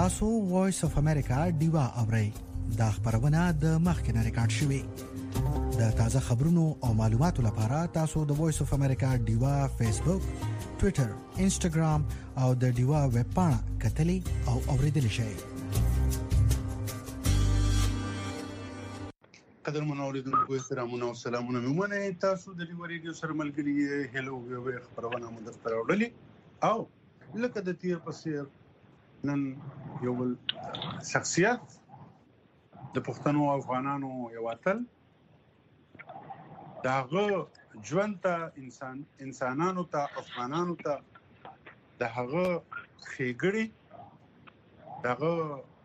تاسو وایس اف امریکا ډیوا اورئ دا خبرونه د مخکنه ریکارډ شوې د تازه خبرونو او معلوماتو لپاره تاسو د وایس اف امریکا ډیوا فیسبوک ټوئیټر انسټاګرام او د ډیوا ویب پاڼه کتلی او اوریدل شئ قدر منوریدونکو احترامونه او سلامونه مې تاسو د ډیوا ریډیو سره ملګری هلو وی خبرونه مو درته راوړلې او لکه د تیر پسیر نن یو شخصیت د پښتنو او افغانانو یو اتل داغه ژوند ته انسانانو ته افغانانو ته داغه خېګړي داغه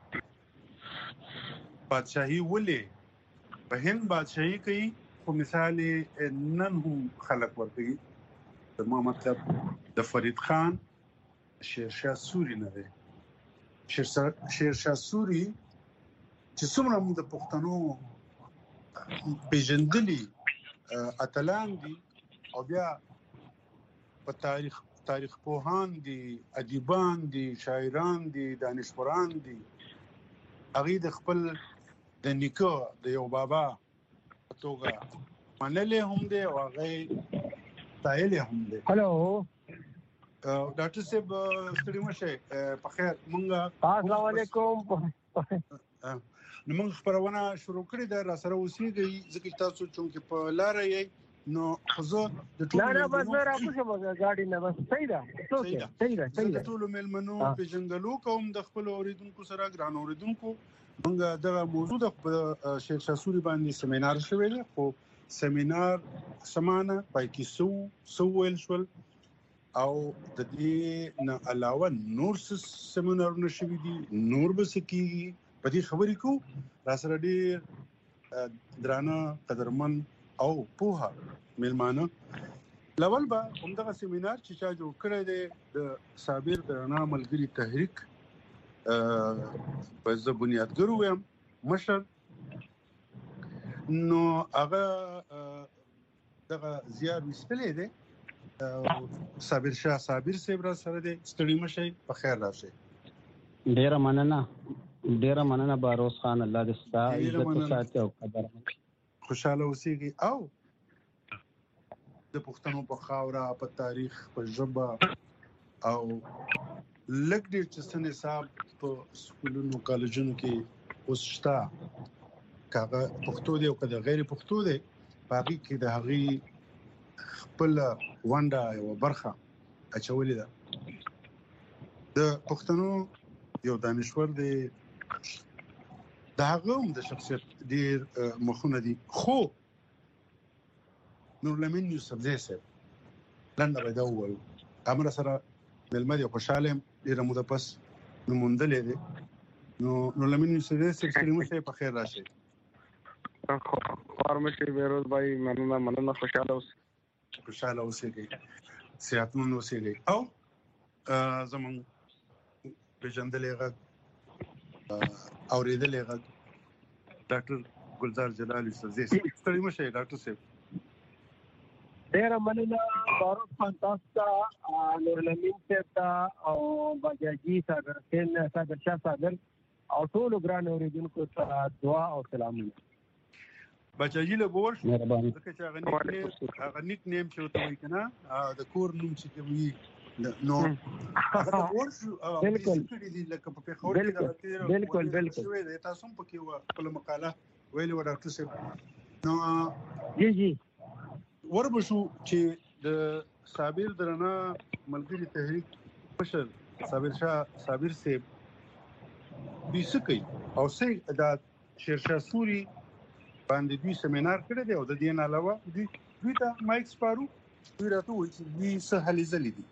بادشاہي ولې په هند بادشاہي کوي خو مثال نن هم خلک ورته د ما مطلب د فرید خان شیرشاه سوري نه دی شیرشاه سوري چې څومره موږ د پښتنو پیژندلي اتلان دي او بیا په تاریخ پوهان دي ادیبان دي شاعران دي دانشوران دي هغه د خپل د نیکو د یو بابا توګه منلې هم دي او هغه تایلې هم دي. هلو ډاکټر صاحب ستړي مشه په خیر مونږه السلام علیکم نو موږ خبرونه شروع کړې ده را سره اوسېږي ځکه تاسو چې په لار یې نو خزه د ټول نه بس را کوم غاډي نه بس صحیح ده صحیح ده ټول ملمنو پیژندلو کوم د خپل اوریدونکو سره ګران اوریدونکو موږ دغه موضوع د شیرشاه سوري باندې سیمینار شوی دی خو سیمینار سمانه پای کې سو ویل شول او د دې نه علاوه نور سیمینارونه شوي دي نور به سکیږي په دې خبرې کو را سره ډېر درانه قدرمن او پوها ملمانه لول به همدغه سیمینار چې چا جوړ کړی دی د صابر درانه ملګری تحریک په ځ بنیادګر ویم مشر نو هغه دغه زیار وستلې دی صابر شاه صابر صاحب را سره دی ستړي مشه په خیر راشي ډیره مننه باروس خان الله دې ستاسو عزت ساتي او قدر خوشاله اوسئ او د پښتنو په خاوره په تاریخ په ژبه او لږ ډېر چې څنګه حساب په سکولونو کالجونو کې اوس شته کاغه پښتو دی او کله غیر پښتو دی باقي کې د هغې خپل ونډه یو برخه اچولې ده د پښتنو یو دانشور دی دا هغه د شخصیت ډیر مخونه دي خو نور لمن یوسفزی صاحب لنډه به دا ووایو امر سره ملمد یو خوشاله ډیره موده پس نموندلې دی نو نور لمن یوسفزی صاحب ستړي مشه په خیر راشي فارمشي بیروز بھائی مننه خوشاله اوسئ صحتمند اوسئ او زمون پیژندلې غږ اوریدلې غږ ډاکټر ګلزار جلال یوسفزی ستړي مشه ډاکټر صاحب ډیره مننه باروس خان تاسو ته نور لمین صاحب او بجاجي صابر شاه صابر او ټول ګران اوریدونکو ته دعا او سلامونه بچاجي له ګور ځکه چې هغه نیک نیم چې وته وي کنه د کور نوم چې کوي نو هغه ورشو بالکل لکه په خور کې دا بالکل تاسو هم پکې خپل مقاله ویلو ډاکټر صاحب نو جی وربشو چې د صابر درنه ملګری تحریک مشر صابر شاه صابر صاحب بیسکی او سي د شیرشاه سوري باندې دوی سیمینار کړی دی او د دې نه علاوه دوی ته مایک سپارو دوی راته وایي چې دوی څه هلې ځلې دي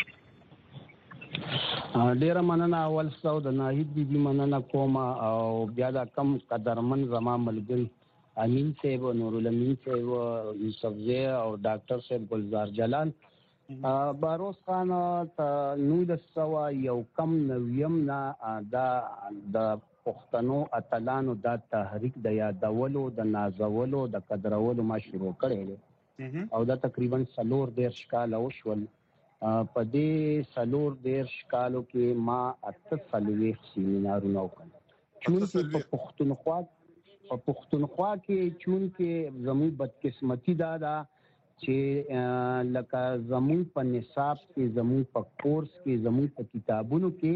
ډیره مننه اول څو د ناهید بي مننه کوم او بیا دا کم قدرمن زما ملګری امین صاحب نور الامین صاحب یوسفزی او ډاکټر صاحب گلزار جلال باروس خان نو د سوا یو کم نویم نه دا د پښتنو اتلانو دا تحریک د یادولو د نازولو د قدرولو ما شروع کړی او دا تقریبا 4 کال وشول په دې څلور دیرش کالو کې ما 48 سیمینارونه وکړل. چونکې په پښتونخوا کې چونکې زموږ بدقسمتي دا ده چې لکه زموږ په نصاب کې زموږ په کورس کې زموږ په کتابونو کې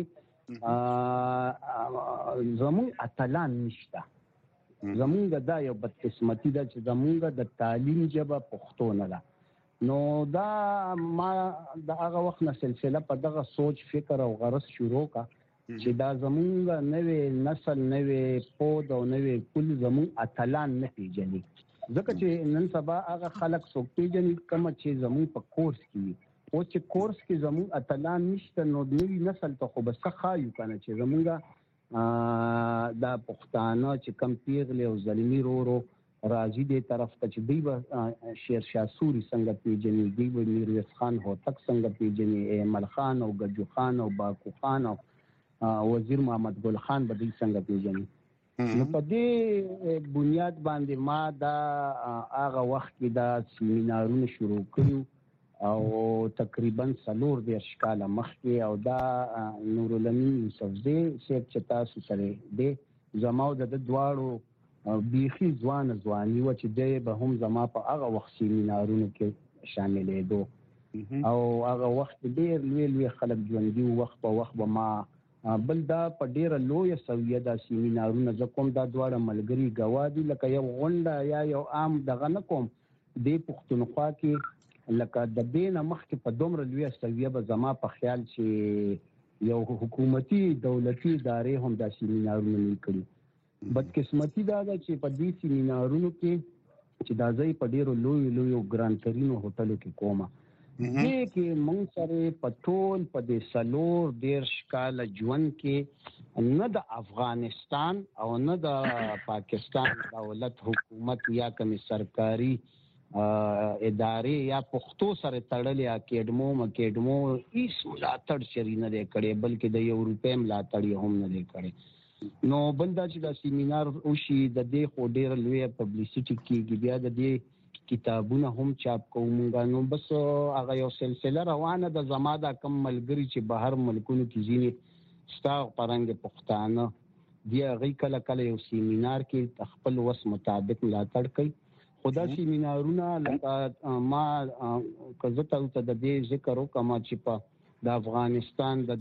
زموږ اتلان نشته. زموږ دا یو بدقسمتي ده چې زموږ د تعلیم ژبه پښتو نه ده. نو دا ما د هغه وخت نه سلسله په دغه سوچ فکر او غرض شروع کا چې دا زموږ نوې نسل نوې پود او نوې کل زموږ اتلان نه پیژني. ځکه چې نن سبا هغه خلک څوک پیژني کوم چې زموږ په کورس کې او چې کورس کې زموږ اتلان نشته، نو نوې نسل ته خو بس خایو کنه چې زموږ دا پښتانه چې کم پیغلې او زلمی رورو راځي دې طرف ته چې دوی به شیر شاه سوري څنګه پیژني، دوی به میرویس خان هوتک څنګه پیژني، ایمل خان او ګجو خان او باکو خان او وزیر محمد ګل خان به دوی څنګه پیژني. نو په دې بنیاد باندې ما دا هغه وخت کې دا سیمینارونه شروع کړو او تقریبا 4 کاله مخکې، او دا نورالامین یوسفزی صاحب چې تاسو سره دی زما او د دواړو بیخي ځواني و چې دی به هم زما په هغه وخت سیمینارونو کې شاملېدو او هغه وخت ډېر لوی خلک ژوندي وخت په وخت به ما بل دا په ډیره لویه سویه دا سیمینارونه زه کوم دا دواړه ملګري ګوا دي لکه یو غونډه یا یو عام دغه نه کوم دې پښتونخوا کې لکه د دې نه مخکې په دومره لویه سویه به زما په خیال چې یو حکومتي دولتي ادارې هم دا سیمینارونه نه کړي. بدقسمتي دا ده چې په دې سیمینارونو کې چې دا ځای په ډیرو لویو ګرانترینو هوټلو کې کومه دې کې مونږ سره په ټول په دې 4 کاله ژوند کې نه د افغانستان او نه د پاکستان دولت حکومت یا کوم سرکاري ادارې یا پښتو سره تړلې اکیډمو هیڅ ملاتړ شری نه دی کړی، بلکې د یو روپۍ ملاتړ هم نه دی کړی. نو بل دا چې دا سیمینار وشي د دې خو ډېره لویه پبلیسټي کېږي، بیا د دې کتابونه هم چاپ کوو مونږ. نو بس هغه یو سلسله روانه ده. زما دا کم ملګري چې بهر ملکونو کې ځینې ستا پرنګ پښتانه دی هغوی کله یو سیمینار کې خپل وس مطابق ملاتړ کوي. خو دا سیمینارونه لکه ما که زه ته د دې ذکر وکړم چې په د افغانستان د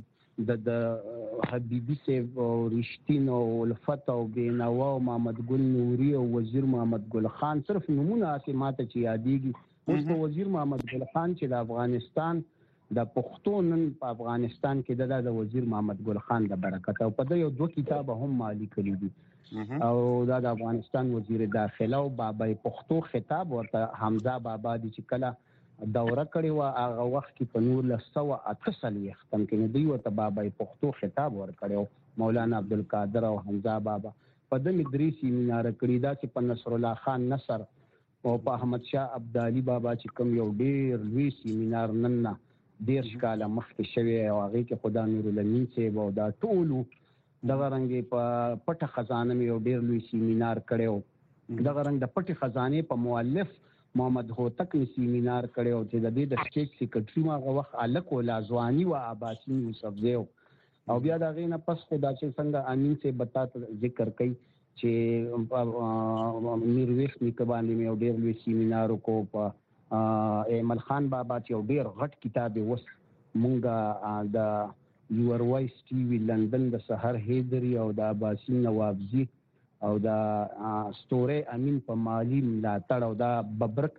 حبیبي صاحب او رښتین او الفت او بینوا او محمد ګل نوري او وزیر محمد ګل خان صرف نمونه کې ماته چې یادېږي. اوس په وزیر محمد ګل خان چې د افغانستان د پښتو نن په افغانستان کې د وزیر محمد ګل خان د برکت او په یو 2 کتاب هم مالی کړی دي او دا د افغانستان وزیر داخله او بابای پښتو خطاب ورته حمزه بابا دي چې کله دوره کړې و هغه وخت کې په 1948 کې دوی ورته بابای پښتو خطاب ورکړی، مولانا عبدالقادر او حمزه بابا په دې 3 سیمینار کړي. دا چې په نصر الله خان نصر او په احمد شاه ابدالي بابا چې کوم یو ډېر لوی سیمینار نن 10 کاله مخکې شوی او هغې کې خدا نورالامین صاحب او دا ټولو دغه رنګې په پټه خزانه مې یو ډېر لوی سیمینار کړی و. دغه رنګ د پټې خزانې په مؤلف محمد هوتک مې سیمینار کړی او چې د دې د سټیټ سیکرټري ما هغه وخت الک و لازواني و عباسي یوسفزی او بیا د هغې نه پس خو دا چې څنګه امین صاحب به تا ته ذکر کوي چې میرویس نیکه باندې مې یو ډېر لوی سیمینار وکړو. په ایمل خان بابا چې یو ډېر غټ کتاب یې اوس مونږ د یور وایس ټي وي لندن د سحر حیدري او د عباسي نوابزي او دا ستوري امین په مالی ملاتړ او دا ببرک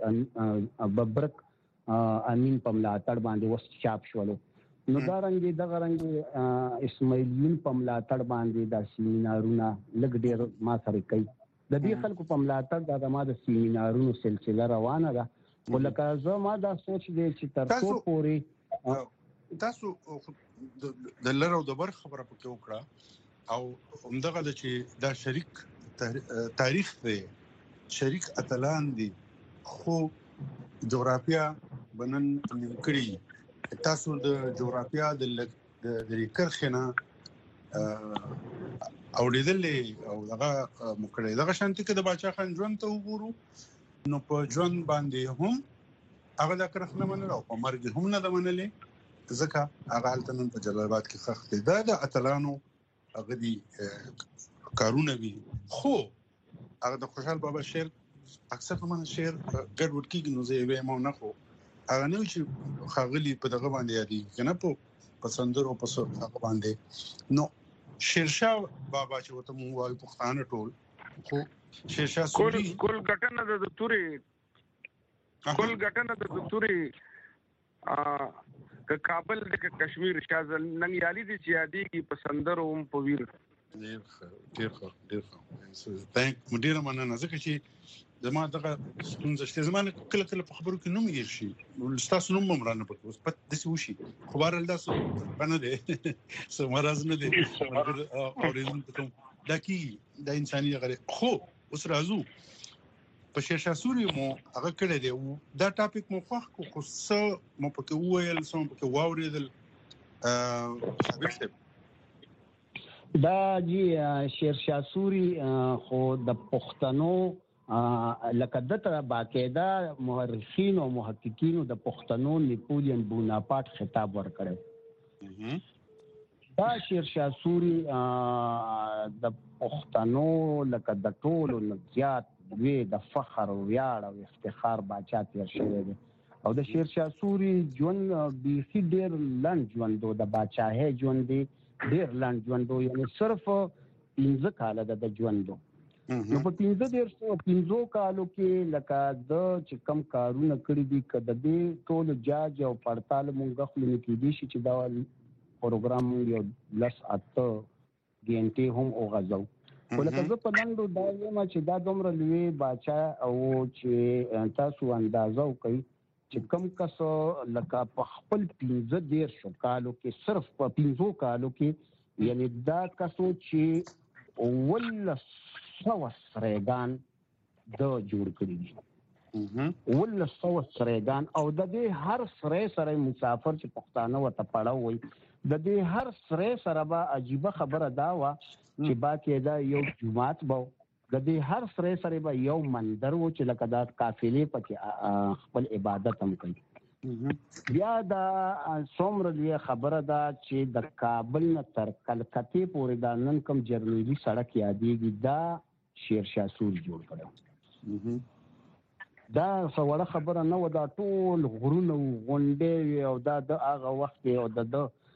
امین په ملاتړ باندې وس چاپ شولو. نو دا رنګ دغه رنګ اسماعیلیون په ملاتړ باندې دا سیمینارونه لږ ډېر ما سره کوي. د دې خلکو په ملاتړ دا ما د سیمینارونو سلسله روانه ده. خو لکه زه ما دا سوچ دی چې تر څو پورې تاسو د لر او د بر خبره پکې وکړه او همدغه د چې دا شریک تاریخ دی، شریک اتلان دي، خو جغرافیا بنن کړي. تاسو د جغرافیا د کرخنه اوریدلې او دغه مکړې دغه شانتي کې د باچا خان ژوند ته وګورو نو په ژوند باندې هم هغه د کرخنه منل او په مرګ هم نه د منلې ځکه هغه التنن په جلال آباد کې خخ دی دا د اتلانو هغه دي کارونه وي خو هغه د خوشحال بابا شعر اکثر من شعر ګډ وډ کېږي نو زه یې مو نه خو هغه نه چې خاغلی په دغه باندې یادي کنه په سندرو په هغه باندې نو شیرشاه بابا چې وته مو وايي پښتانه ټول خو شیرشاه سوري کول غټنه د توري کول غټنه د توري ک کابل د کشمیر شازل ننګیالي دي چې یادي کی پسندرو په ویر ډیر ثانک مدیر مننه ځکه چې زما دغه ستونزه شته زمانه کله کله په خبرو کې نوم یې شي تاسو نوم مرانه پکې اوس پد دسی وشي خو بهر تاسو باندې دي سو مرز نه دي اورېدل ته دا کی د انساني غره خو اوس راځو په شیرشاه سوري مو هغه کړی دی دا ټاپک مو خوښ کو څه مو پکې وویل سم پکې واورېدل دا جی شیرشاه سوري خو د پښتنو لکه دته باقاعده مورخین او محققین د پښتنو نپولین بوناپارټ خطاب ورکړ دا شیرشاه سوري د پښتنو لکه د ټولو نزيات وی د فخر او ویاړ او افتخار باچا تیر شوی دی او د شیرشاه سوري ژوند بیخي ډیر لنډ ژوند د باچاهي ژوند دی ډیر لنډ ژوند یعنی صرف 15 کال د ژوند نو په 15 کالو کې لکه د چې کم کارونه کړی دي کده دې ټول جاج او پړتال مونږ خپل نکېدي شي چې دا پروګرام یو لس اته ګنټه هم او غزو ولکه زه په لندو دا یم چې دا دومره لوی باچا او چې تاسو اندازو کوي چې کم کس لکه په خپل 15 کالو کې صرف په 15 کالو کې یعنی دا کسو چې ول سرېګان د جوړ کړی دي ول سرېګان او د دې هر سرې سره مسافر چې پښتانه وته پړاو وي د دې هر سرې سره به عجیب خبره دا وا چې باقاعده یو جماعت به د دې هر سرې سره به یو مندر و چې لکه دا قافلې پکې خپل عبادت هم کوي بیا دا څومره لوی خبره ده چې د کابل نه تر کلکتې پورې دا نن کوم جرنیلی سړک یادېږي دا شیرشاه سوري جوړ کړو دا څوړه خبره نه و دا ټول غرونه غونډې او دا د هغه وخت او د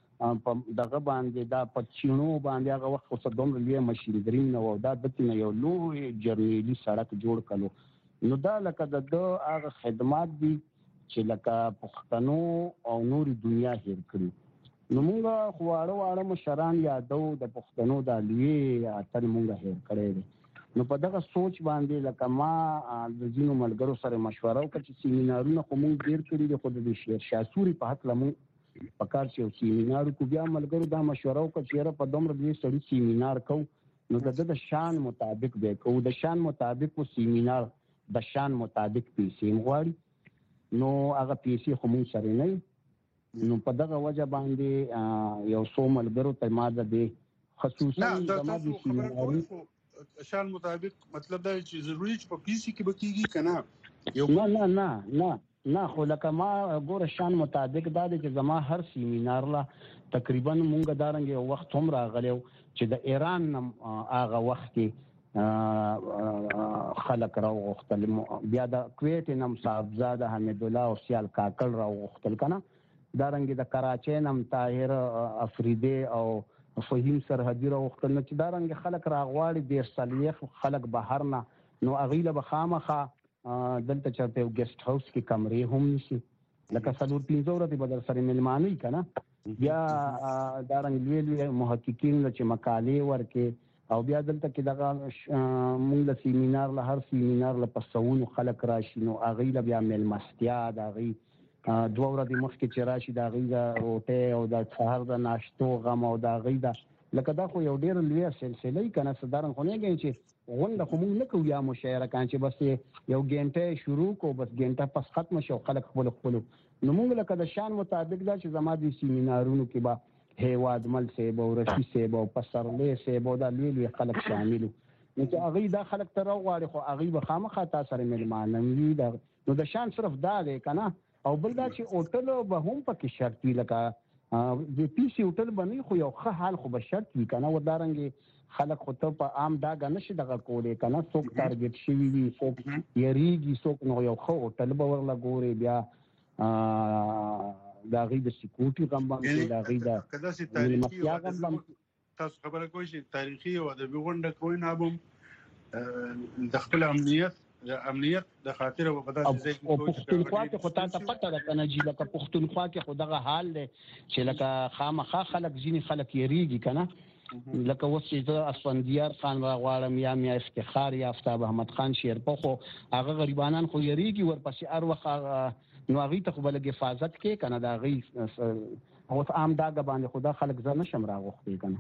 دغه باندې دا پچینو باندې هغه وخت څه دومره لوی ماشينګری نه و دا د تینه یو لوی جرنیلی سړک جوړ کړو نو دا لکه د هغه خدمات دي چې لکه پښتنو او نوري دنیا هیر کړی نو موږ خواړه مشران یادو د پښتنو د لوی اتل موږ هیر کړی نو په دغه سوچ باندې لکه ما د ځینو ملګرو سره مشوره وکړه چې سیمینارونه خو موږ ډیر کړي دي خو د شیرشاه سوري په حق لمو په کار چې سیمینار کو بیا ملګرو دا مشوره وکړه چې په دومره لوی سړي سیمینار کو نو د شان مطابق به کو د شان مطابق سیمینار د شان مطابق پیسې غواړي نو هغه پیسې خو موږ سره نه نو په دغه وجه باندې یو څو ملګرو ته ما د خصوصا د ما د سیمینار شان مطابق مطلب دا چې ضروري چې په پیسي کې بکیږي کنه نه خو لکه ما ګوره شان مطابق دا چې زما هر سیمینار لا تقریبا مونږ دارنګ یو وخت هم راغلیو چې د ایران هغه وخت خلک راوغختل بیا د کویت نم صاحبزاده حمید الله او سیال کاکل راوغختل کنه دارنګ د کراچۍ نم طاهر افریدی او فهیم سرحدی راوختل چې دا رنګ خلک راغواړي د سلیخ خلک بهر نه نو اغیله بخامخه دلته چرته یو ګیسټ هاوس کې کمرې هم نشي لکه څلور 15 ورځې بدل سره ملماني کنه یا دا رنګ لوی محققین چې مقالې ورکې او بیا دلته کې دغه موږ د سیمینار له هر سیمینار له پسونو خلک راشي نو اغیله بیا ملمستیا دا غي دوه ورځې مخکې چې راشي دا غي دا روټه او د سحر د ناشتو غم او دا غي دا لکه دا خو یو ډیر لوی سلسله کنه صدرن خو نه غي چې غونډه خو موږ نه کوو یا مشاعره کان چې بس یو غنټه شروع کو بس غنټه پس ختم شو خلک خپل نو موږ لکه د شان مطابق دا چې زما د سیمینارونو کې با هیواد مل سیب او رشي سیب او پسرلې سیب او دا لوی خلک شامل نو چې اغي دا خلک تر غواړي خو اغي به خامخا تاسو سره ملمانوي دا نو د شان صرف دا دی کنه او بل دا چې هوټل به هم پکې شرط وي لکه د پی سی هوټل باندې خو یو ښه حال خو به شرط وي کنه ودارنګ خلک خو ته په عام دا غنه شي دغه کولې کنه څوک ټارګټ شي وي څوک یریږي څوک نو یو ښه هوټل به ورلا ګوري بیا دا غي د سکیورټي غم باندې دا غي دا کدا سي تاریخي تاسو خبره کوئ چې تاریخي او د بغونډه کوی نه بم د خپل امنیت د خاطر او په داسې ځای کې پښتونخوا کې خو تاسو پته ده کنه چې لکه پښتونخوا کې خو دغه حال دی چې لکه خامخا خلک ځینی خلک یریږي کنه لکه اوس چې اسفندیار خان راغواړم یا افتخار یا آفتاب احمد خان شیرپا خو هغه غریبانان خو یریږي ورپسې هر وخت نو هغه ته بلګ حفاظت کې کنه دا غي اوس عام دا باندې خدا خلک ځنه شم راغوختي کنه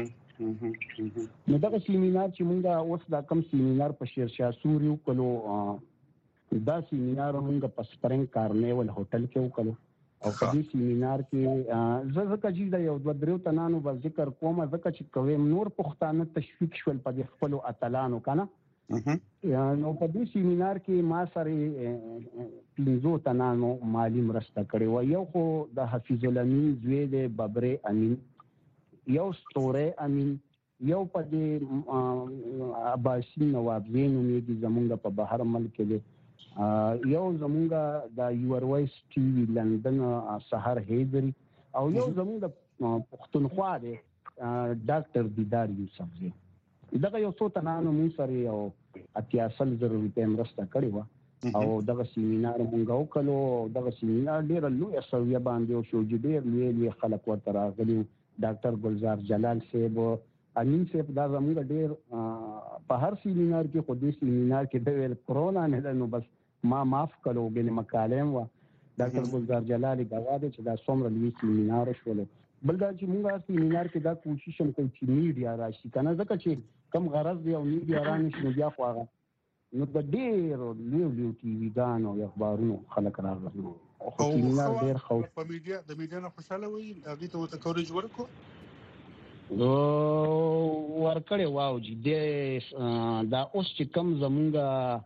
نو دا سیمینار چې مونږه اوس دا کم سیمینار په شیرشاه سوري وکړو دا سیمینار مونږه په سپرنګ کارنیول هوټل کې وکړو او په دې سیمینار کې زکه چې دا یو د دریو تنانو په ذکر کوم زکه چې کوم نور پښتانه تشویق شول په خپل اتلانو کنه نو په دې سیمینار کې ما سره 15 تنانو مالی مرسته کړې و یو خو د حفیظ الامین زوی د ببره امین یو ستوره امین یو په دې عباسی نواب زین امید زمونږ په بهر ملک کې یو زمونږ د یور وایس ټي وی لندن سحر هیدری او یو زمونږ پښتونخوا دی ډاکټر دیدار یوسف زی دغه یو څو تنانو مون سره یو 80,000 روپۍ مرسته کړې و او دغه سیمینار مونږ وکړو دغه سیمینار ډیر لوی اسویه باندې او شو ډیر لوی خلک ورته راغلي ډاکټر ګلزار جلال صاحب امین صاحب دا زموږ ډیر په هر سیمینار کې خو دې سیمینار کې د ویل کرونا نه نو بس ما معاف کړو بل مکالم و ډاکټر ګلزار جلال غواړي چې دا څومره لوی سیمینار شول بل دا چې موږ سیمینار کې دا کوشش هم کوو چې میډیا راشي کنه ځکه چې کم غرض دی او میډیا رانشي نو بیا خو هغه نو د ډیر لوی ټي وی ګانو او اخبارونو خلک راغلي او سیمینار ډیر خو په میډیا د میډیا نه خوشاله وي هغه ته کوریج ورکو ورکړې واو جی دا اوس چې کم زمونږه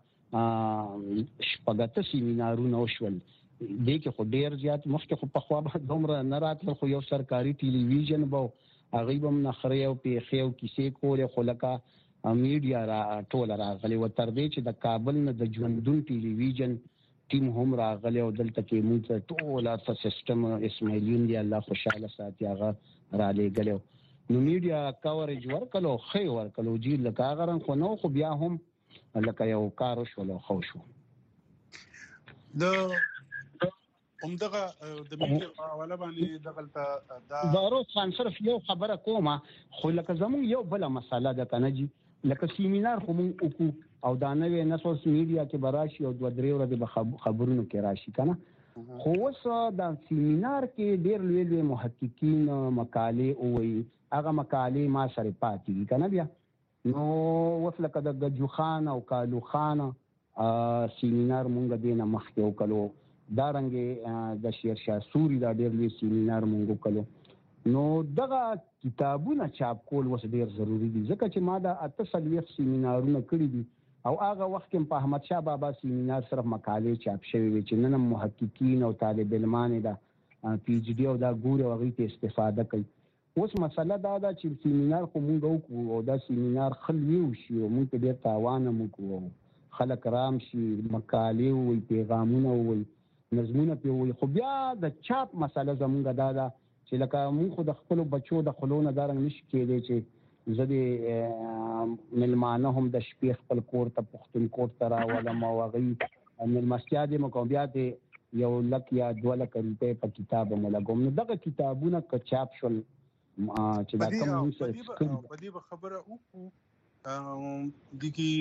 شپږته سیمینارونه وشول دې کې خو ډیر زیات مخکې خو په خوا به دومره نه راتل خو یو سرکاري ټلویزیون به هغه به نخري او پیخي او کیسې کولې خو لکه میډیا را ټول راغلي و تر دې چې د کابل نه د ژوندون ټلویزیون ټیم هم راغلی او دلته کې موږ ټول په سیستم اسماعیلیون دی الله خوشاله ساتي هغه را لېږلی نو میډیا کاورج ورکلو خې ورکلو جی لکه هغه خو نو خو بیا هم لکه یو کار شو خو شو د همدغه د میډیا په حواله باندې دغلطه دا روز خان صرف یو خبره کومه خو لکه زموږ یو بل مسله ده کنه جی لکه سیمینار خو مونږ وکړو او دا نوې نسل میډیا کې براشي او 2-3 ورځې به خبرونه کې راشي کنه خو اوس دا سیمینار کې ډېر لوی محققین مقالې وایي هغه مقالې ما سره پاتې دي کنه بیا نو اوس لکه د گجو خان او کالو خان سیمینار مونږ دینه مخکې وکړو دا رنګ د شیرشاه سوري دا ډېر لوی سیمینار مونږ وکړو نو دغه کتابونه چاپ کول وس ډیر ضروری دي ځکه چې ما دا 8 سیمینارونه کړی دي او هغه وخت کې په احمد شاه بابا سیمینار صرف مقالې چاپ شوی وي چې نن محققین او طالب علمان دا پی ایچ ډي او دا ګور او غي ته استفاده کوي اوس مسله دا ده چې سیمینار خو مونږ وکړو او دا سیمینار خلوي شي او مونږ ډیر تاوان وکړو خلک رام شي مقالې او پیغامونه او نظمونه په وي خو بیا د چاپ مسله زمونږ دا ده چې لکه مونږ خو د خپل بچو د خلونو دارنګ نشي کېدی چې زه د ملمانه هم د شپې خپل کور ته پښتون کور ته راولم او هغوی مېلمستیا دې مو کوم بیا د 100,000 یا 200,000 روپۍ په کتاب مو لګوم نو دغه کتابونه که چاپ شول چې دا کوم مونږ سره په دې به خبره وکړو د کې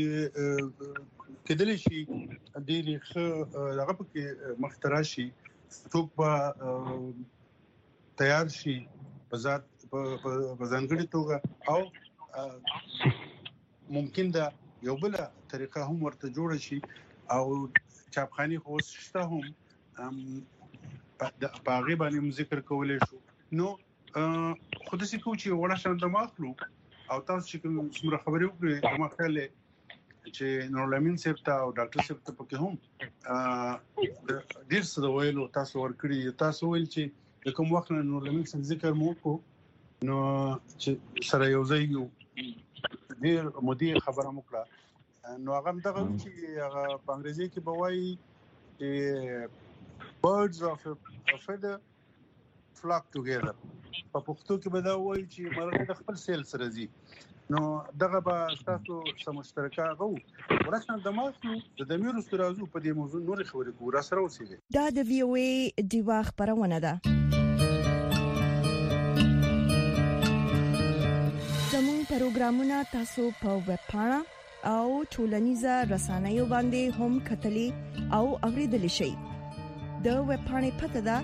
کېدلی شي ډېرې ښه هغه پکې مخته راشي څوک به تیار شي په ځانګړې توګه او ممکن دا یو بل طریقه هم ورته جوړ شي او چاپخاني خو شته هم په هغه باندې ذکر کولای شو نو خو د سې کو چې وړه شان د ماخلو او تاسو چې کوم خبرې وکړې ما خیال چې نور لمین صاحب ته او ډاکټر صاحب ته پکې هم ډیر څه ویلو تاسو ورکړي تاسو ویل چې کوم وخت نور لمین صاحب ذکر مو کو نو چې سره یو ځای یو ډیر مدیر خبره مکړه نو هغه دغه چې هغه په انګریزي کې بوایي چې birds of a feather flock together په پښتو کې به دا وایي چې مرغه د خپل سیل سره ځي نو دغه به تاسو سم مشترکه غو ورسره د ماسو د دمیرو سترازو په دې موضوع نور خبرې کوو را سره اوسېږي دا د وی او ای دیوا خبرونه ده زموږ پروګرامونه تاسو په ویب پاڼه او ټولنیزه رسنیو باندې هم کتلی او اوریدلی شئ د ویب پاڼې پته ده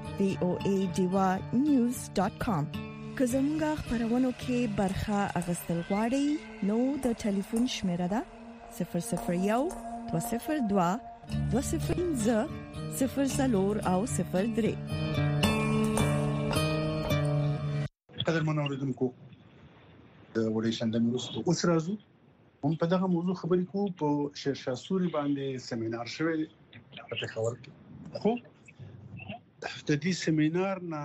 voadiwanews.com که زموږه خبرونه کې برخه اغستل غواړئ نو د ټلیفون شمیره ده 001 202 205 00 او 03 قدر منوریدونکو د وړیشن د میروستو اوس راځو هم په دغه موضوع خبرې کوو په شیرشاه سوري باندې سیمینار شوی په خبر کې خو د دې سیمینار نه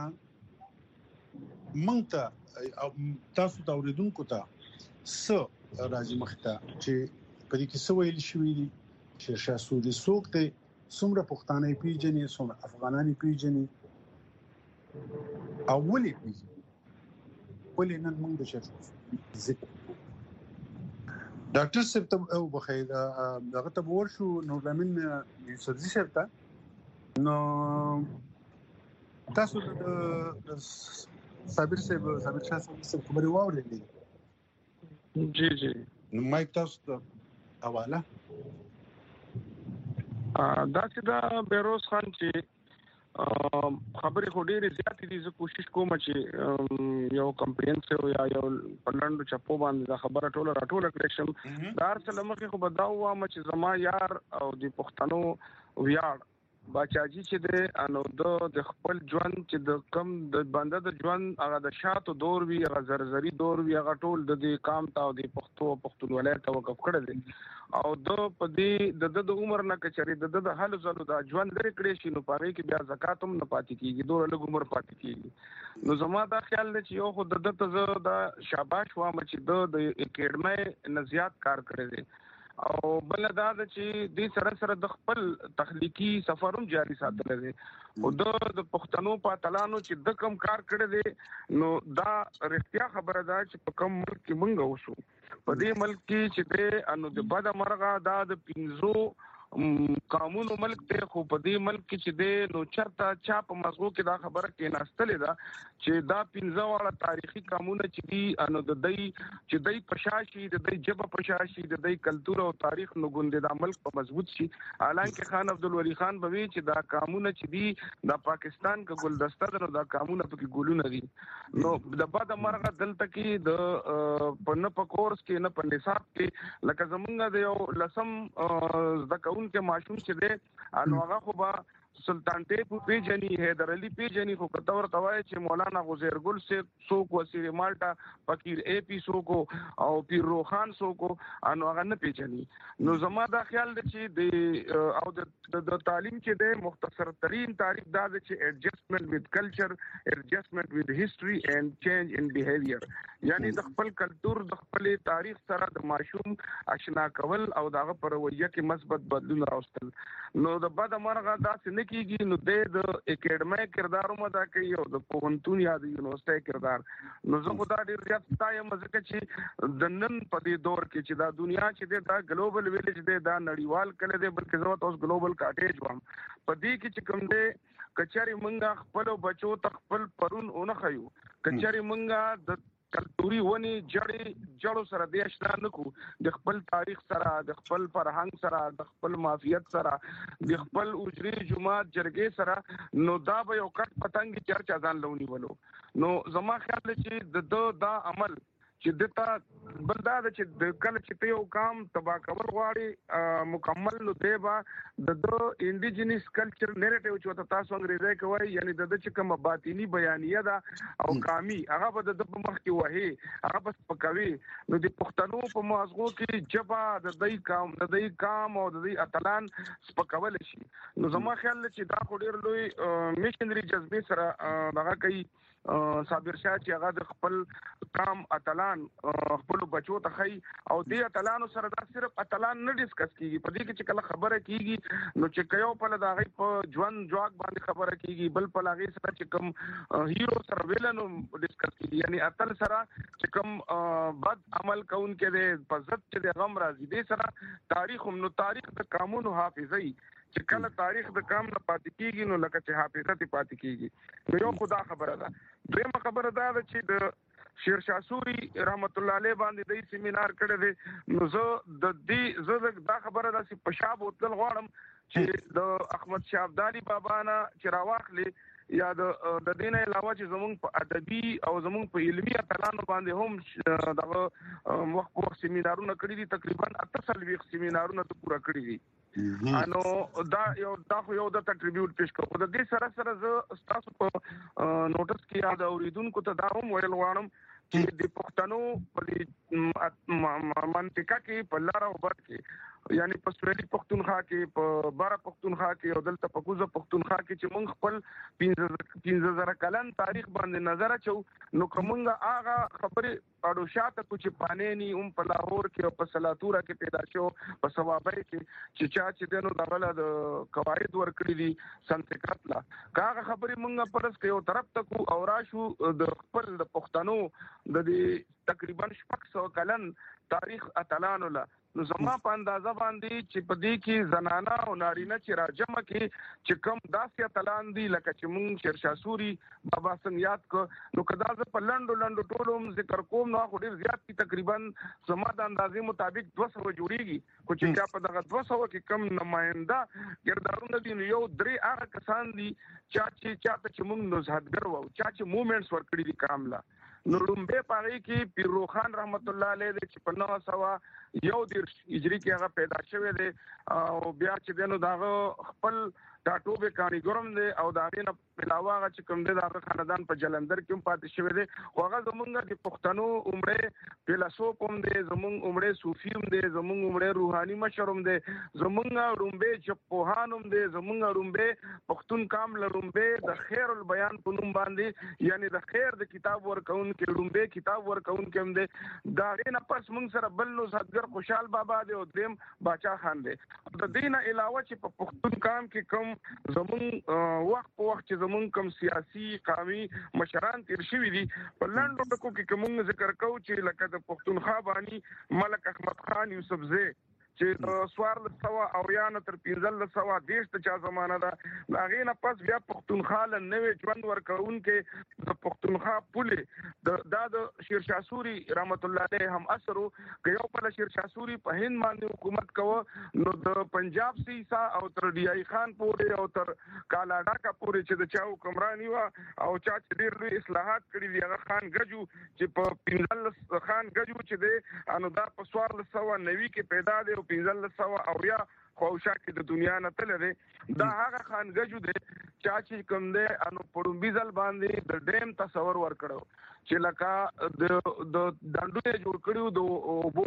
مونږ ته تاسو ته اوریدونکو ته څه راځي مخته چې په دې کې څه ویل شوی دي شیرشاه سوري څوک دی څومره پښتانه پیژني څومره افغانان پیژني اولي پیژني ولې نن موږ د شیرشاه ذکر ډاکټر صاحب ته او بخیر دغه ته ورشو نور لمن یوسفزي صاحب ته نو تاسو د صابر صاحب شاه صاحب خبري واورېدې جی نو مایک تاسو ته حواله دا چې دا بیروز خان چې خبرې خو ډېرې زیاتې دي زه کوشش کوم چې یو کمپریهنسیو یا یو پلانډو چپو باندې دا خبره ټوله راټوله کړم دا سره مخې خو بداو وایم چې زما یار او د پښتنو ویاړ باچاجي چې د انو د خپل ژوند چې د کم د بنده د ژوند هغه د شاتو دور وی هغه زرزري دور وی هغه ټول د قام ته او د پښتونولۍ ته وقف کړل دي او د پدې د عمر نه کچري د حل زلو د ژوند لري کړی شي نو پاره کې بیا زکات هم نه پاتې کیږي دوه لږ عمر پاتې کیږي نو زما دا خیال دی چې یو خو د شاباش وامه چې د اکیډمي نزيات کار کړی دی او بل دا چې د سره د خپل تخلیقي سفرون جاری ساتل دي او د پښتنو په تلانو چې د کم کار کړی دی نو دا رښتیا خبره ده چې په کوم ملک کې مونږ وشو په دې ملک کې چې انو د بد مرغه دا د پینزو قانون ملک ته خو په دې ملک کې چې د نو چرته چا په مزغو کې دا خبره کې ناستلې ده چې دا 15 واړه تاریخي قانون چې دی انو د دې چې د پشاشي د دې جبه پشاشي د دې کلچر او تاریخ نو ګوند د ملک په مضبوط شي حالانکه خان عبدالولی خان بوي چې دا قانون چې دی د پاکستان کا ګلدسته نو دا قانون په کې ګولونه دي نو د بعد مرغه دلته کې د په کورس کې نه په نصاب کې لکه زمونږ د یو لسم زکه کې ماشوم چې دی انو هغه خو با سلطان ټیپو پیجنی حیدر علی پیجنی خو کتور توای چې مولانا غزیر ګل سے سوق وزیر مالټا فقیر اے پی سوق او پیر روخان سوق انو هغه نه پیجنی نو زما دا خیال دی چې او د تعلیم کې د مختصر ترين تاریخ دا چې ایڈجسټمنٹ وذ کلچر ایڈجسټمنٹ وذ هیسټري اینڈ چینج ان بیهیویر یعنی د خپل کلچر د خپل تاریخ سره د ماشوم آشنا کول او دغه پر رویه کې مثبت بدلون راوستل نو د بعد مرغه دا څنګه کیږي نو د اکیډمي کردارو مدا کوي او د پوهنتون یا د یونیورسيټي کردار نو زه خو دا ډیر زیات ستایم ځکه چې د نن په دې دور کې چې دا دنیا چې دا ګلوبل ویلیج دی دا نړیوال کله دی بلکې ضرورت اوس ګلوبل کاټیج وام په دې کې چې کوم دی کچاري منګه خپل بچو تخپل پرون اون خيو کچاري منګه د کلتوري ونی جړو سره د اشنا نکو د خپل تاریخ سره د خپل فرهنګ سره د خپل مافیت سره د خپل اجري جماعت جرګې سره نو دا به یو کټ پتنګ چرچا ځان لونی ولو نو زما خیال چې د دا عمل چې دته بلدا چې د کله چې یو کام تبا کول غواړي مکمل نو دیبا د انډیجنس کلچر نیریټیو چې تاسو انګریزي کوي یعنی د چې کوم باطینی بیانیه ده او کامی هغه به د مخ کې وهي هغه بس پکوي نو د پښتنو په مازغو کې جبا د دې کام او د دې اتلان سپکول شي نو زما خیال چې دا ډېر لوی میشنري جذبه سره دغه کوي صابر شاه چې هغه د خپل کام اتلان خپل بچو ته خي او دې اتلانو سره دا صرف اتلان نه ډیسکس کیږي په دې کې چې کله خبره کیږي نو چې کيو په لږه په ژوند جواک باندې خبره کیږي بل په لږه سره چې کوم هیرو سره ویلنو ډیسکس کیږي یعنی اتل سره چې کوم بد عمل کون کې د پزت چې غم راځي دې سره تاریخ هم نو تاریخ د قانون حافظي چې کله تاریخ د کام نه پاتې کیږي نو لکه چې حافظه پاتې کیږي نو یو خدا خبره ده دویمه خبره ده چې د شیر شاه سوري رحمت الله علیه باندې د سیمینار کړی دی نو زه دا خبره ده چې پشاب وتل غواړم چې د احمد شاه ابدالي بابا نه چې راواخلي یا د دین علاوه چې زمونږ په ادبي او زمونږ په علمي اتلانو باندې هم دغه وخت سیمینارونه کړی دي تقریبا 48 سیمینارونه پورا کړی دي انو دا یو د ټریبیوټ پیش کوم د دې سره زه تاسو په نوټس کې یاد اوریدونکو ته دا هم ویل غواړم چې د پښتنو په منطقه کې په لار او بر کې یعنی په سویلي پښتونخوا کې په بار پښتونخوا کې او دلته په کوزه پښتونخوا کې چې موږ خپل 15000 کلن تاریخ باندې نظر اچو نو کومه هغه خبره اړو شاته کوم چې پانېنی په لاهور کې او په سلاتوره کې پیدا شو په ثوابای کې چې دنو دغه د قواعد ورکړي دي سنتکرت لا هغه خبره موږ پرس کې یو طرف تکو او راشو د خپل د پښتنو د تقریبا 600 کلن تاریخ اتلانو لا نو زما په اندازه باندې چې په دې کې زنانه او نارینه چې راجمه کې چې کم داسې اتلان دي لکه چې مونږ شیر شاه سوري بابا څنګه یاد کو نو کدا ز په لندو ټولوم ذکر کوم نو خو ډیر زیات کی تقریبا زما د اندازې مطابق 200 جوړیږي خو چې په دغه 200 کې کم نماینده ګردارونه دي نو یو درې هغه کسان دي چې مونږ نزهتګر وو چې موومېنټس ورکړي دي کامله نو لومبه پاره کې پیر روخان رحمت الله علیه چې په 900 یو د هجری کې هغه پیدا شوی دی او بیا چې دنو داغه خپل ټاټوبه کاریګرم دی او دا غینه علاوه هغه چې کوم دی دغه خاندان په جلندر کې هم پاتې شوی دی خو هغه زمونږ د پښتنو عمره فلسوف هم دی زمونږ عمره صوفي هم دی زمونږ عمره روحاني مشر هم دی زمونږ رومبه جپوهان هم دی زمونږ رومبه پښتون کام لرومبه د خیر البیان په نوم باندې یعنی د خیر د کتاب ورکون کې رومبه کتاب ورکون کې هم دی دا غینه پس مونږ سره بل نو صدګر خوشحال بابا دی او دیم باچا خان دی د دینه علاوه چې په پښتون کام کې کوم زمون وخت په وخت چې زمون کوم سیاسي قومي مشران تیر شوی دي په لندو ټکو کې کوم ذکر کو چې لکه د پښتونخوا باندې ملک احمد خان یوسف زی چې سوار لسوا او یا تر 15 لسوا دیش ته چا زمانہ دا هغه نه پس بیا پښتونخوا له نوې ژوند ورکون کې د پښتونخوا پوله د شیر شاه سوري رحمت الله علیه هم اثرو که یو په شیر شاه سوري په هند باندې حکومت کوه نو د پنجاب سیسا او تر ډی آی خان پورې او تر کالاډا پورې چې د چا حکمرانی وا او چا چې ډیر لوی اصلاحات کړی دی هغه خان غجو چې په 15 خان غجو چې دی انو دا په سوار لسوا نوي کې پیدا دی 1500 او یا خوشا کې د دنیا نه تل دی دا هغه خان غجو دی چې کوم دی انو پړومبیزل باندې د ډیم تصور ورکړو چې لکه د دندو جوړ کړیو د اوبو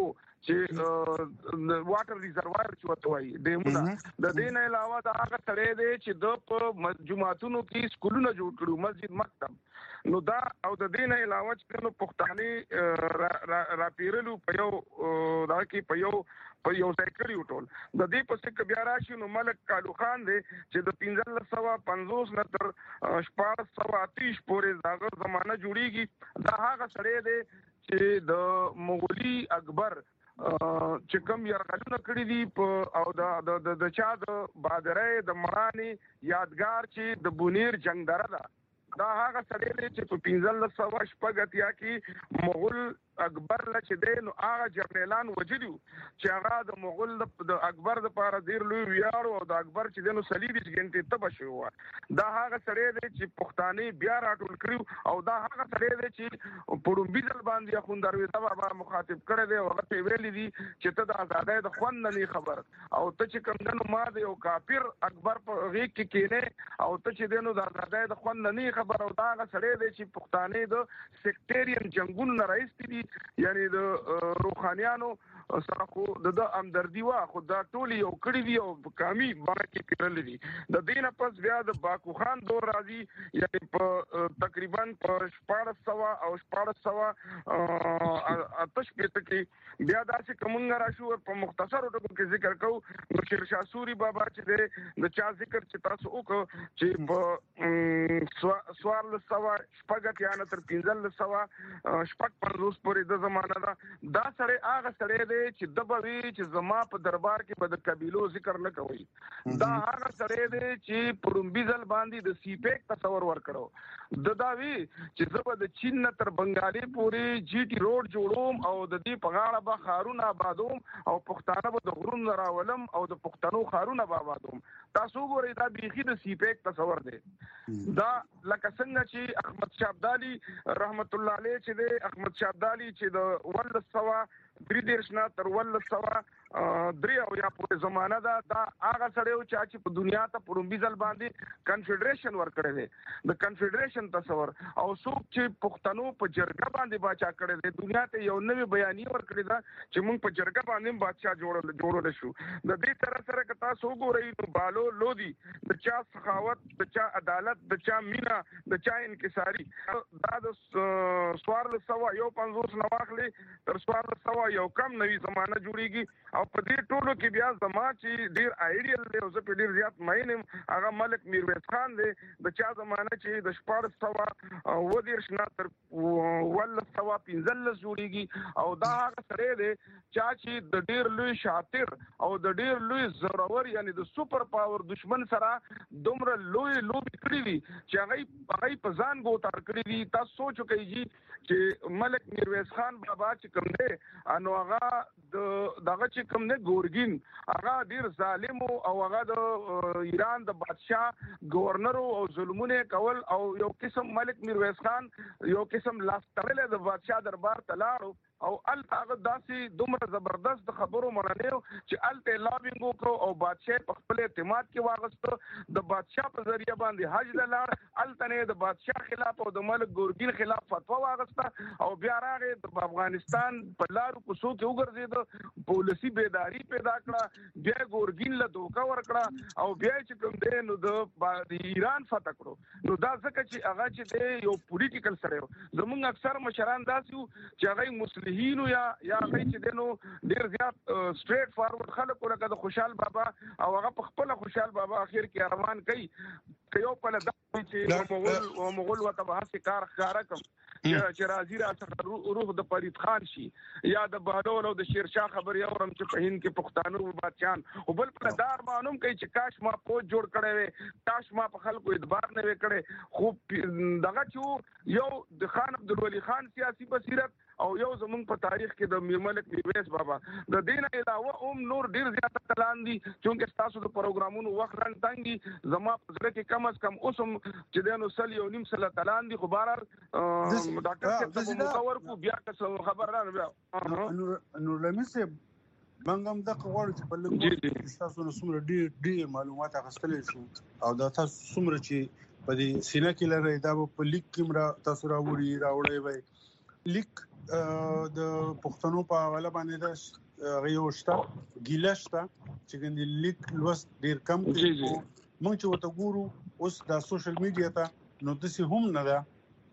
چې واټر ریزروار چې وتوي دیمونه د دین علاوه دا هغه سره دی چې د په جمعاتونو کې سکولونه جوړ کړو مسجد مکتب نو دا او د دین علاوه چې نو پښتاني را پیرلو په یو دا کې په یو ځای کړیو ټول د دې په څیر بیا راشي نو ملک کالو خان دی چې د 1550 نه تر 1430 پورې داغه زمانہ جوړیږي دا هغه سره دی چې د مغولي اکبر چې کوم یرغلونه کړی دي او د چا د بادرې د مرانی یادګار چې د بونیر جنگ دره ده دا هغه سره دی چې په 1500 کې مغول اکبر لچ دی نو هغه جرنیلان وجلو چې هغه د مغول د اکبر د پاره ډیر لوی ویاړ او د اکبر چې دی نو صلیبي ګنټه تبه شو دا هغه سره دی چې پښتانه بیا راټول کړو او دا هغه سره دی چې پړومبي ځل باندې خوند دروازه بابا مخاطب کړی دی او هغه ویلي دي چې ته د آزادۍ د خوند نه خبر او ته چې کوم دنو ما دی او کافر اکبر په غیږ کې کېنه او ته چې دینو د آزادۍ د خوند نه خبر او دا هغه سره دی چې پښتانه د سیکټریان جنگونو نه راځي دي یعنی د روحانيانو سره خو د همدردي وا خو دا ټول یو کړی دی او کامي باندې پیرل دي د دینه پس بیا د باکو خان دور راځي یعنی په تقریبا په 1400 او 1400 آتش پته کې بیا داسې کومنګ راشو په مختصر ټکو کې ذکر کوو نو شیر شاه سوري بابا چې د چا ذکر چې تاسو وکړو چې په سوار له سوا شپږ یا تر 1500 شپږ پروس پورې د زمانہ دا سره هغه سره چې دبوي چې زما په دربار کې په د قبيلو ذکر نه کوي دا هغه سره دی چې پړومبي ځل باندې د سیپیک تصور ورکړو د داوی چې زبر د چین نه تر بنگالي پورې جی ټي روډ جوړوم او د دې په غاړه به خارونه آبادوم او پښتانه به د غرونو راولم او د پښتنو خارونه آبادوم تاسو ګورئ دا بيخي د سیپیک تصور دی دا لکه څنګه چې احمد شاه ابدالي رحمت الله علیه چې د احمد شاه ابدالي چې د ولسوا بریدرشنا تر ولسوا درې او یا په زمانہ دا هغه سره چې په دنیا ته پړومبي ځل باندې کنفدریشن ورکړی دی د کنفدریشن تصور او څوک چې پښتنو په جرګه باندې باچا کړی دی دنیا ته یو نوې بیانیه ورکړی دا چې موږ په جرګه باندې باچا جوړول شو د دې سره سره که تاسو وګورئ نو بالو لودي د چا سخاوت د چا عدالت د چا مینا د چا انکساری دا د سوار له سوا یو 50 نواخلي تر سوار له سوا یو کم نوې زمانہ جوړیږي او په دې ټولو کې بیا زما چې ډیر آیډیل دی او زه په ډیر زیات مینم هغه ملک میرویس خان دی د چا زمانہ چې د 1400 و دیر شنا تر ول سوا 15 جوړیږي او دا هغه سره دی چې د ډیر لوی شاطر او د ډیر لوی زورور یعنی د سپر پاور دشمن سره دومره لوی کړی دي چې هغه په ځان ګوتار کړی دي تاسو سوچ کوئ چې ملک میرویس خان بابا چې کوم دی انو هغه دغه چې کوم نه ګورګین هغه ډیر ظالم او هغه د ایران د بادشاه گورنر او ظلمونه کول او یو قسم ملک میرویس خان یو قسم لاس تړل د بادشاه دربار ته لاړو او هغه داسې دومره زبردست خبرو مننیو چې الته لابینګ وکړو او بادشاه په خپل اعتماد کې واغستو د بادشاه په ذریعہ باندې حج لاله الته نه د بادشاه خلاف او د ملک ګورګین خلاف فتوا واغسته او بیا راغی د افغانستان په لارو کوڅو کې وګرځید پولیسي بیداری پیدا کړه بیا ګورګین له دوکا ورکړه او بیا چې کوم دی نو د ایران فتح کړو نو دا ځکه چې هغه چې دی یو پولیټیکل سره زمونږ اکثر مشران داسې چې هغه مسلمانینو یا هغه چې دینو ډیر زیات سټریټ فارورډ خلک ورکه د خوشحال بابا او هغه په خپل خوشحال بابا اخر کې روان کوي یو په لدا چې مغول وته به هڅه کار ښکارا کوم چې راځي را روح د فرید خان شي یا د بهلول او د شیرشاه خبر یو رم چې په هند کې پښتانه بادشاہان او بل پر دار معلوم کوي چې کاش ما پوج جوړ کړي وي کاش ما په خلکو اعتبار نه وکړي خو دغه چې یو د خان عبدالولی خان سیاسي بصیرت او یو زمونږ په تاریخ کې د ملک میرویس بابا د دین علاوه نور ډیر زیات تلان دي چې تاسو د پروګرامونو وخت رنګ تنګي زما په ځکه کې کم از کم اوسم چې دنو سل یو نیم سل تلان دي خو بارر ډاکټر صاحب مصور کو بیا څه خبر را بیا نور لمسه بنګم د قوړ چې په لږ تاسو نو سمره ډیر معلومات اخستلې شو او دا تاسو سمره چې په دې سینه کې لري دا په لیک کې تاسو راوړی وي لیک د پښتنو په حواله باندې دا غيوشتا ګیلشتا چې ګندې لیک لوست ډیر کم کوي مونږ چې وته ګورو اوس د سوشل میډیا ته نو د سي هم نه دا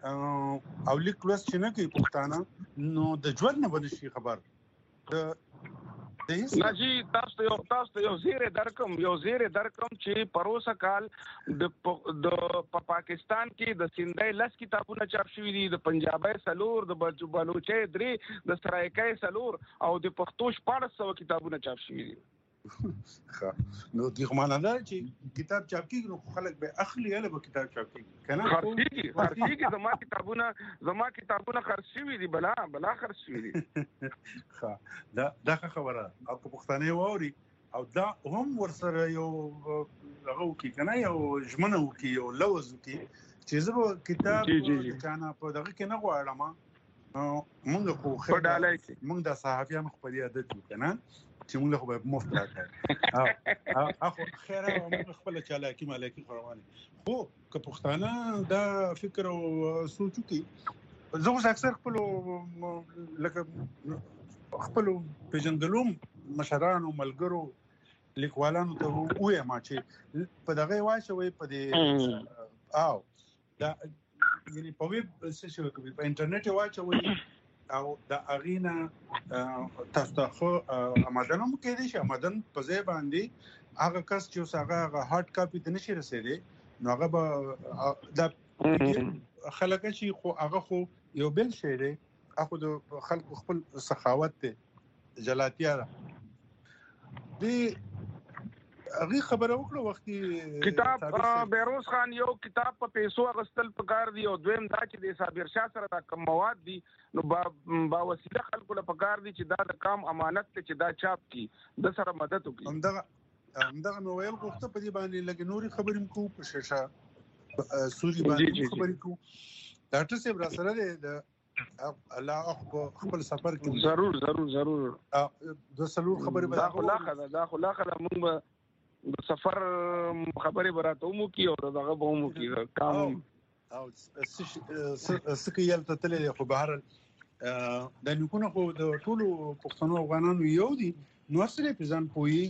او لیک لوست چې نه کوي پښتانه نو د ژوند نه بنشي خبر د ناجی تاسو یو زیره درکم چې پروسه کال د پاکستان کې د سندای لس کتابونه چاپ شوي دي د پنجابي سلور د بلوچي درې د سرایکای سلور او د پښتو 1400 کتابونه چاپ شوي دي نو دغه معنا دا چې کتاب چاپ کیږي نو خلک به اخلي اله به کتاب چاپ کیږي کنه خرڅيږي زما کتابونه خرڅوي دي بلا خرڅوي دي دا خبره او په پښتني ووري او دا هم ورسره یو هغه کی کنه یو ژمنه وکي یو لوز وکي چې زه کتاب چانه په دغه کې نه غواړم موږ خو خیر موږ د صحافیانو خپل عادت وکنه چې موږ خو به مفت راکړو اخو خیر موږ خپل چالاکی مالکی رواني خو که پښتانه دا فکر او سوچ وکي زه اکثر خپل پیژندلوم مشرانو ملګرو لیکوالانو ته وایم چې په دغه واچوي په دې او دا یعنی په ویب سیستم کې په انټرنیټ واچوي او د اغینا تاسو ته آمدنوم کې دي چې آمدن په ځای باندې هغه کس چې هغه هارد کاپی ته نشي رسیدي نو هغه به د خلک چې خو هغه خو یو بل شی دی هغه د خلکو خپل سخاوت ته جلاتیا دی هغه خبره وکړه وختي کتاب بیروز خان یو کتاب په پیسو اغستل پکار دی او دویم دا چې د صابر شاه سره دا کم مواد دي نو با وسیله خلکو له پکار دي چې دا د کام امانت ته چې دا چاپ کی د سره مدد وکړي همدغه نو ویل غوښته په دې باندې لګ نوري خبرې کو په شاشه سوري باندې خبرې کو ډاکټر صاحب را سره د الله خپل سفر کې ضرور د سلور خبرې دا خلاخه موږ د سفر خبرې براته مو کی او دغه به مو کی کام او سکه یلته تللی خو بهر د نکونه خو د ټولو پښتنو افغانانو یو دي نو سره په ځان پوي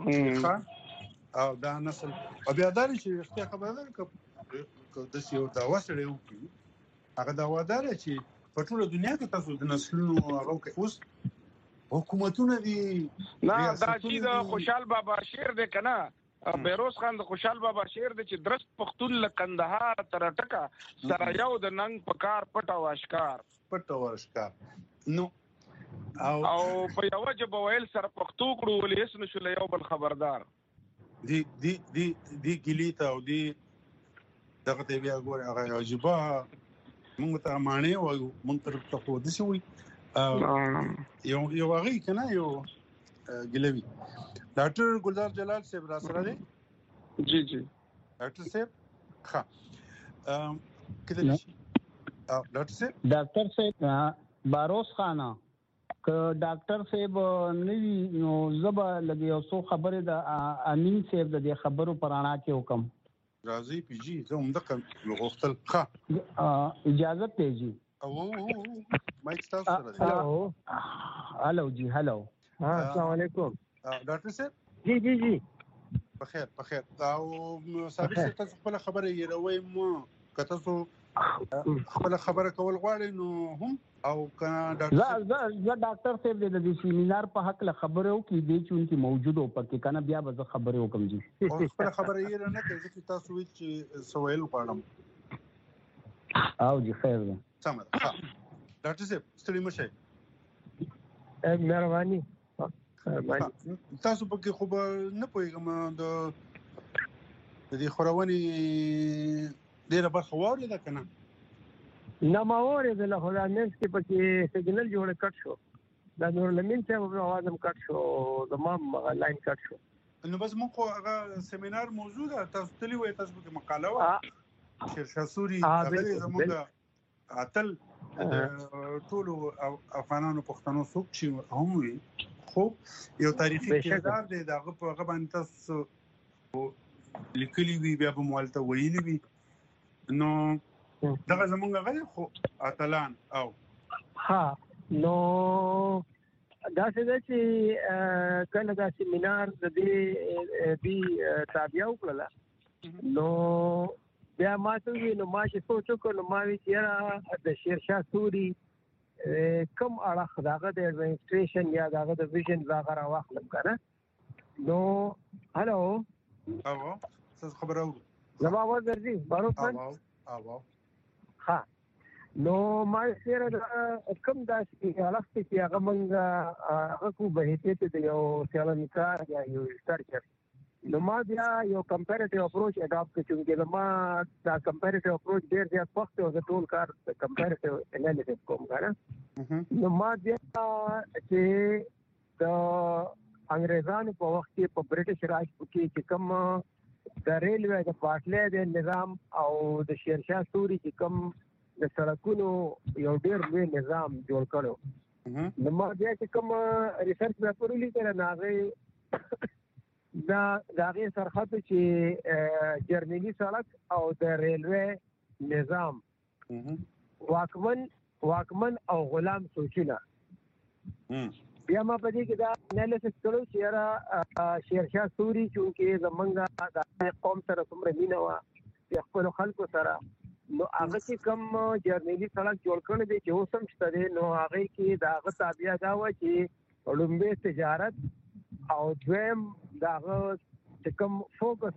او دا نسل او بیا دا چې اختیار خبره ده که د سیو دا وسره یو کی هغه دا وادار چې په ټوله دنیا کې تاسو د نسلونو هغه کې اوس حکومتونه دي نه دا چې د خوشحال بابا شعر دی کنه بیروز خان د خوشحال بابا شعر دی چې درست پختون له کندهار تر ټکا سره یو د ننګ پکار پټ او اشکار نو او په یو جواب ویل سره پښتو کړو ولې هیڅ نشو له یو بل خبردار دی ګلیته او دی دغه ته بیا ګوره هغه عجيبه موږ ته معنی وایو موږ تر ته خو د شي وي یو هغه کنه یو ګلوي ډاکټر ګلزار جلال صاحب را سره دی جی ډاکټر صاحب ها کله شي ډاکټر صاحب باروس خانه که ډاکټر صاحب نوی نو زبا لګي او سو خبره د امین صاحب د خبرو پرانا کې حکم راځي پیجی زه هم دغه غوښتل ښه اجازه پیجی او مایک تاسو سره دی هلو جی هلو السلام علیکم ډاکټر صاحب جی بخیر او صاحب تاسو خپل خبره یې روي مو کته سو خپل خبره کول غواړي نو هم او کنه ډاکټر زه ډاکټر صاحب د دې سیمینار په حق له خبرو کې دي چې انکی موجود او پکې کنه بیا به خبره وکم جی او خپل خبره یې نه کوي چې تاسو وی چې سوال غواړم او جی خیر ده سم ده ډاکټر صاحب ستړي مشه مهرباني تاسو پکې خو نه پوهیږم د دې خورونی ډیره برخه واره ده کنه نه ماوره د له هلانس کې پکې سیګنل جوړ کټ شو دا نور لمن ته په اوازم کټ شو د مام لاین کټ شو نو بس موږ هغه سیمینار موضوع ده تاسو تلی وای تاسو کې مقاله و شیرشاه سوري هغه زموږ اتل ټول افغانانو پښتنو څوک چې هم وي خو یو تاریخي کردار دی دغه په هغه باندې تاسو لیکلي وی بیا په مولته ویلي وی نو دغه زمونږ غل خو اتلان او ها نو دا څه چې کله دا سیمینار د دې تابع وکړه نو بیا ما ته نو ما چې سوچ وکړ نو ما وی چې د شیرشاه سوري کوم اړه دغه د ایڈمنسټریشن یا دغه د ویژن زاغه را واخلم کنه نو هالو څه خبره و زما आवाज درځي باروت خان او ها نو ما سره کم داسې حالت چې هغه مونږ هغه کو به هیته د یو سیلانکار یا یو ریسرچر نو ما بیا یو کمپیریټیو اپروچ اډاپټ کړم چې ما دا کمپیریټیو اپروچ ډیر زیات وخت او د ټول کار کمپیریټیو انالیسس کوم غواړم نو ما بیا چې د انګریزانو په وخت کې په برټش راج کې چې کوم د ریلوے د پټلۍ د نظام او د شیرشاه سوري چې کوم د سړکونو یو ډیر لوی نظام جوړ کړو نو ما بیا چې کوم ریسرچ پیپر لیکل ناغه دا دغه سرخط چې جرمني سړک او د ریلوے نظام واکمن او غلام سوچونه بیا ما په دې کې دا انالیسس کړو چې را شیرشاه سوري چې زمونږ د قوم سره څومره مینه وا د خپل خلکو سره نو هغه چې کوم جرمني سړک جوړ کړی دی چې اوسم شته دی نو هغه کې دا هغه تابع دا و چې لومبه تجارت او دویم داغه چې کوم فوکس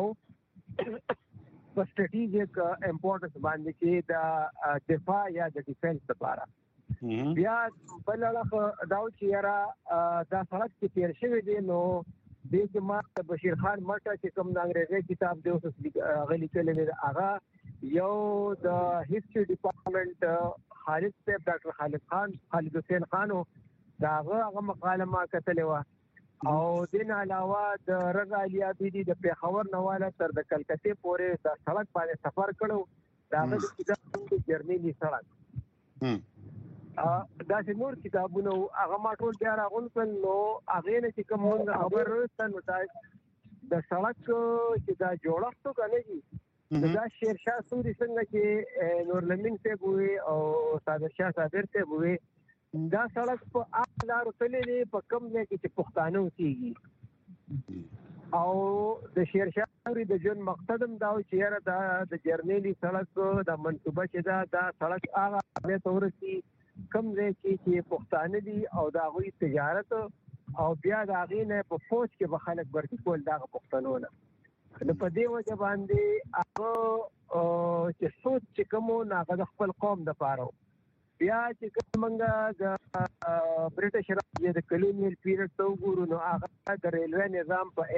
هغه په سټریټیجیک امپورټنس باندې چې د دفاع یا د ډیفنس لپاره بیا بل له دا چې را دا سړک چې تیر شوی دی نو د جماعت بشیر خان مټه چې کوم د انګریزي کتاب دی اوس غلي کړل دی هغه یو د هیستوري ډپارټمنټ خالد صاحب ډاکټر خالد حسین خانو داغه مقاله ما کتلې و او دین علاوه د رضا علي عابدي د پیښور نواله تر د کلکته پورې د سړک باندې سفر کړو دا د جرمني سړک دا چې نور کتابونه هغه ما ټول بیا راغونډل نو هغه نه چې کوم خبر ورسته د سړک چې دا جوړښت کوي دا شیرشاه سوري څنګه چې نور لمن ته وي او صادر شاه صادر ته وي دا سړک په اخلار تللی په کم ځای کې چې پښتانه اوسېږي او د شیرشاه سوري د جون مقصدم دا چې دا د جرمني سړک د منصوبه چې دا سړک هغه به تورسي کم ځای کې پښتانه دي او دا غوي تجارت او بیا دا غینه په فوج کې به خلک ورته کول دا پښتنو نه نو په دې وجه باندې هغه چې سوچ چې کوم نه د خپل قوم د پاره بیا چې کومه د برټش راج د کلونیل پیریډ ته وګورو نو هغه د ریلوے نظام په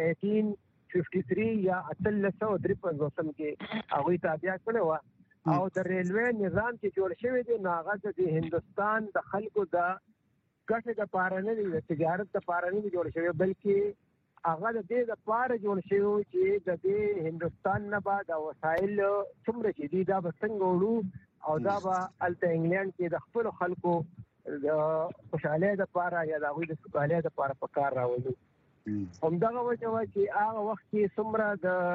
1853 یا 1853 کې هغه تابع کړو او د ریلوے نظام چې جوړ شوی دی نو هغه د هندستان د خلکو د ګټې د پاره نه دی د تجارت د پاره نه جوړ شوی بلکې هغه د دې د پاره جوړ شوی چې د دې هندستان نه بعد وسایل څومره چې دي دا څنګه وړو او دا به الته انګلند کې د خپل خلکو د خوشاله د پاره یا د غوډه سپاله د پاره په کار راوړو همدغه وجه وا چې هغه وخت کې څومره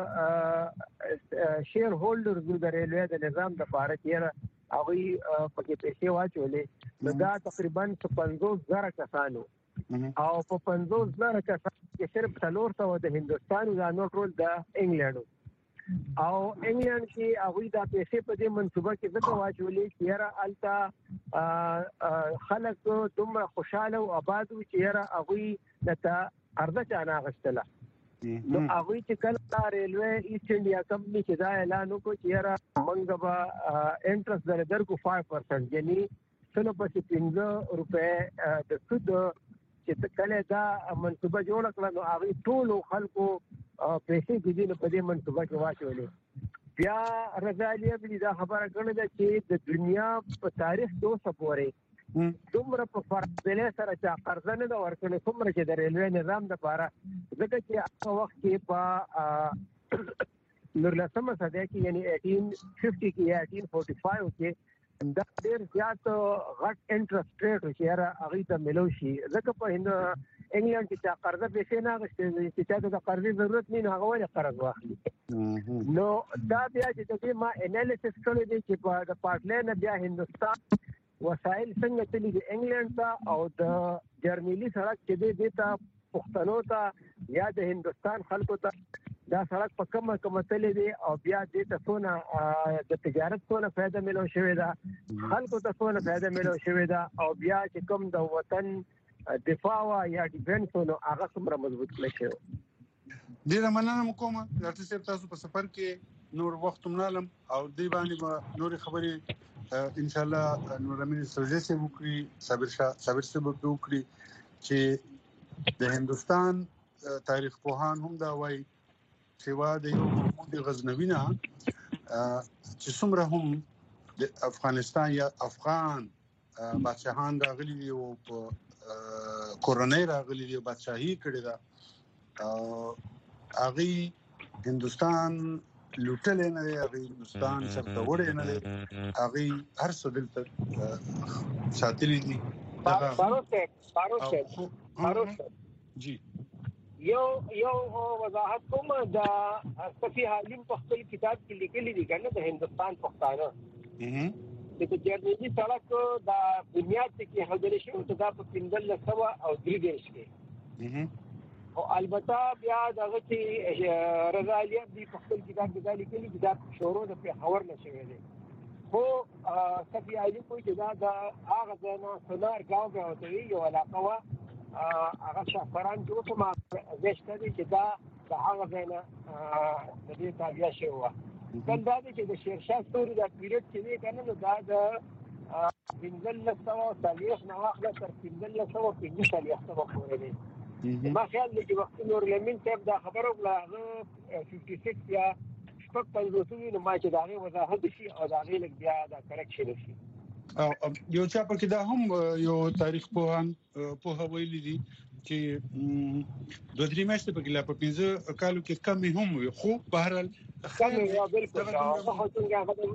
د شیر هولډرز د ریلوے د نظام د پاره کې هغه پکې پیسې واچولې نو دا تقریبا 50,000 کسانو او په 50,000 کسانو کې صرف 300 د هندستان او نور ټول د انګلند او انګلند کې هغه د پیسې په دې منصوبه کې ځکه واچولې چې را التا خلک دومره خوشاله او آباد و چې را هغه دته ارزه چانه غشتله نو هغه چې کله ریلوے ایست انډیا کمپنی چې دا اعلان وکړ چې را موږ به انټرست درکو 5% یعنی څلو پسې 15 روپے د سود چې کله دا منصوبه جوړ کړه نو هغه ټول خلکو پیسې د دې په دې منصوبه کې واچولې بیا رضا علي عابدي دا خبره کړې ده چې د دنیا په تاریخ 200 پورې دومره په فاصله سره چې قرض نه دا ورکړي څومره چې د ریلوے نظام د لپاره ځکه چې هغه وخت کې په نورلسمه صدې کې یعنی 1850 کې یا 1845 کې دا ډېر زیات غټ انټرست ریټ چې را هغه ته ملو شي ځکه په انګلند کې قرض پیسې نه غوښتل چې د قرضې ضرورت نه هغه ولې قرض واخلي نو دا بیا چې د ما انالیسس کړی دی چې په د پټلۍ نه بیا هندستان وسایل څنګه تللی د انګلند ته او د جرمني سړک چې دی ته پښتنو ته یا د هندستان خلکو ته دا سړک په کومه تللی دی او بیا دې ته څونه د تجارت څونه فائدہ ملو شوی دا خلکو ته څونه فائدہ ملو شوی دا او بیا چې کوم د وطن دفاع یا ډیفنس نو هغه څومره مضبوط کړي ډیره مننه کوم ډاکټر صاحب تاسو په سفر کې نور وخت مونږ او دی باندې نور خبرې ان شاء الله نور امین سوجي سے وکړي صابر سے وکړي چې د هندستان تاریخ پوهان هم دا وایي چې وا د یو محمود غزنوی نه چې څومره هم د افغانستان یا افغان بادشاہان راغلي دي او کورنۍ راغلي دي بادشاہي کړې ده هغه هندستان لوټل نه دی هغه هندستان شرط وړي نه دی هغه هر څه دلته ساتلي دي فاروق جی یو وضاحت کوم دا صفی حالم په خپل کتاب کې لیکلي دي کنه د هندستان پښتانه د جرمني سړک دا بنیاد کې هدل شو ته دا په 1503 کې او البته بیا دغه چې رضا علي دی په خپل کتاب کې دا لیکلي چې دا شورو د پیښور نشوي دي خو صفی علي کوئی چې دا هغه ځای سونار گاو غوته یو علاقه وا هغه شفران چې اوس ما زشته دي چې دا هغه ځای نه د دې تابع شوی و کله دا چې د شیرشاه سوري د پیریډ چې دی کنه دا د 1540 نه واخله تر 1545 پورې دی ما خیال دی چې وخت نور لمن صاحب دا خبره وکړه 56 یا شپږ پنځوسوي نو ما چې دا غي وضاحت شي او دا غي لګ بیا دا کریکشن شي او یو چا په کې دا هم یو تاریخ په ویلي دي چې دوه درې میاشتې په کې لا په 15 کالو کې کم هم وي خو بهر کم یا بالکل دا خو څنګه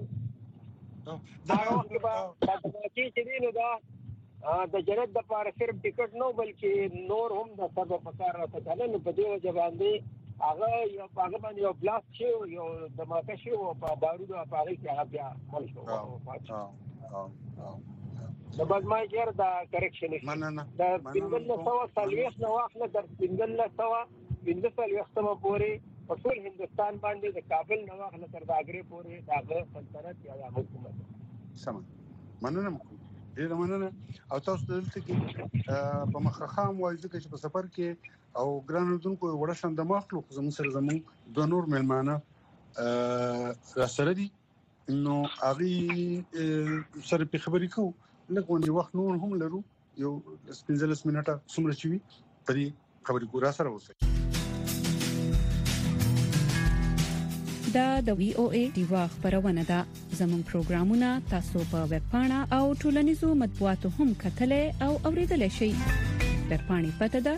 دا چې دی نو دا د جنت د پاره صرف ټیکټ نو بلکې نور هم د سبب پکار راته چاله نو په دې وجه باندې هغه باندې یو بلاست شو یو دماکه شو په بارودو په هغه کې هغه بیا مل شو د بدمای جر دا کریکشن شي دا 1540 نو واخله در 1540 پورې په ټول هندستان باندې د کابل نو واخله تر داګری پورې دا سلطنت یا حکومت سم مننه ډیر مننه او تاسو دلته کې په مخخام وایي چې په سفر کې او ګران اردوونکو وړه شند مخلوق زموږ سره زموږ د نور ملمانه را سره دي نو هغه سره په خبرې کوو لکه وخت نور هم لرو یو 15 منټه څومره چوي په دې خبرې ګورا سره اوسئ دا د وی او ای دیوا خبرونه ده زموږ پروګرامونه تاسو په ویب پاڼه او ټولنیزو مطبوعاتو هم کتلې او اوریدلای شئ ویب پاڼې پته ده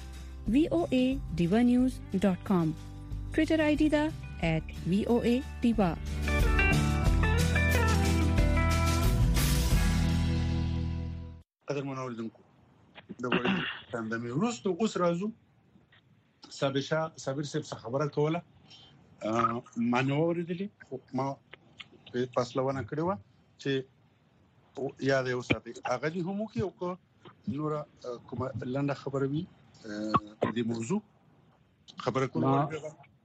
voanews.com ټوئیټر آی ډی ده @voadiva قدر منوردونکو د وړي تندمي ورستو اوس راځو صابر صاحب خبره کوله ما نو ورېدلې خو ما په فاصله کړو چې یاد یې وساتي هغه دې هم کې او نور کوم لاندې خبره وي د موضوع خبره کوله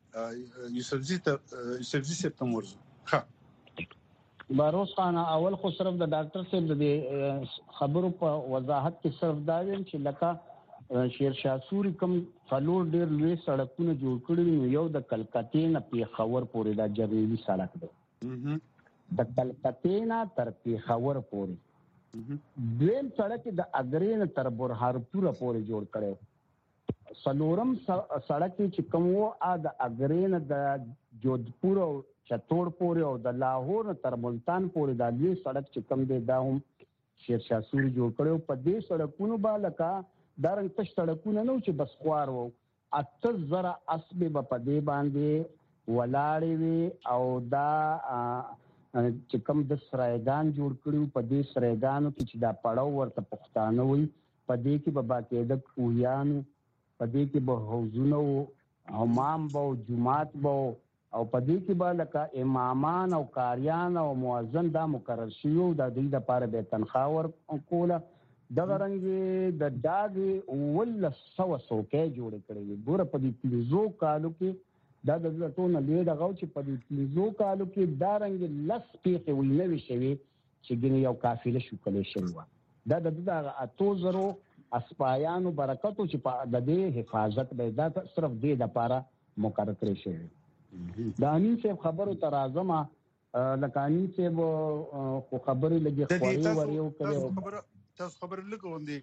یوسفزي سپتمبر ها باروس خان اول خو صرف د ډاکټر صاحب د خبرو په وضاحت کې صرف دا ویل چې لکه شیرشاه سوري کوم څلور ډیر لوی سړکونه جوړ کړي نو یو د کلکتې نه پیښور پورې دا جرنیلی سړک دی د کلکتې نه تر پیښور پورې دویم سړک د اګرین تر برهارپور پورې جوړ کړي سلورم سړک چې کوم وو د اګرین د جودپور او چتور پورې او د لاهور تر ملتان پورې د لوی سړک چې کوم دی دا هم شیرشاه سوري جوړ کړي په دې سړکونو باندې دا رنګ تش سړکونه نو چې بس خوار وو 8000 اسبه په دې باندې ولاړې وي او دا چې کوم د سرایګان جوړ کړیو په دې سرایګانو کې چې دا پړاو ورته پښتانه وي په دې کې به باقاعده کویانو په دې کې به حوضونه او حمام به جمعات به او په دې کې به لکه امامان او قاریان او مؤذن دا مقرر شوی د دې لپاره به تنخواه ورکوله دغه رنګ د داګ ول سو کې جوړ کړی ګوره په دې 3 کالو کې دا د ټونه لیډ غو چې په دې 3 کالو کې دا رنګ لس پیښې وینوي شوی چې ګنې یو قافله شو کولې شوی دا د اتو زرو اسپایانو برکتو چې په د دې حفاظت به دا صرف دې د لپاره مقرر کړی شوی دا امین صاحب خبرو تر اعظم لکانی چې خو خبرې لګي خوري وریو کړو تاسو خبر لګوندي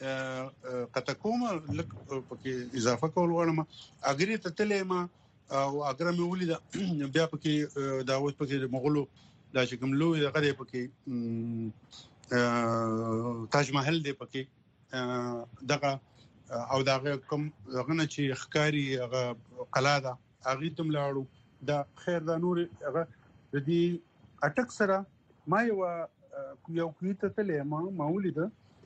کته کوم لک پکې اضافه کول غواړم اګری ته تلې ما او اگر مې ولید بیا پکې دا اوس پکې مغولو دا چې کوم لوی دغه پکې تاج محل دی پکې دغه او دغه کوم دغه نه چې ښکاری هغه قلا ده هغه تم لاړو دا خیر دا نور هغه د دې اټک سره ما یو کویته تلې ما ولید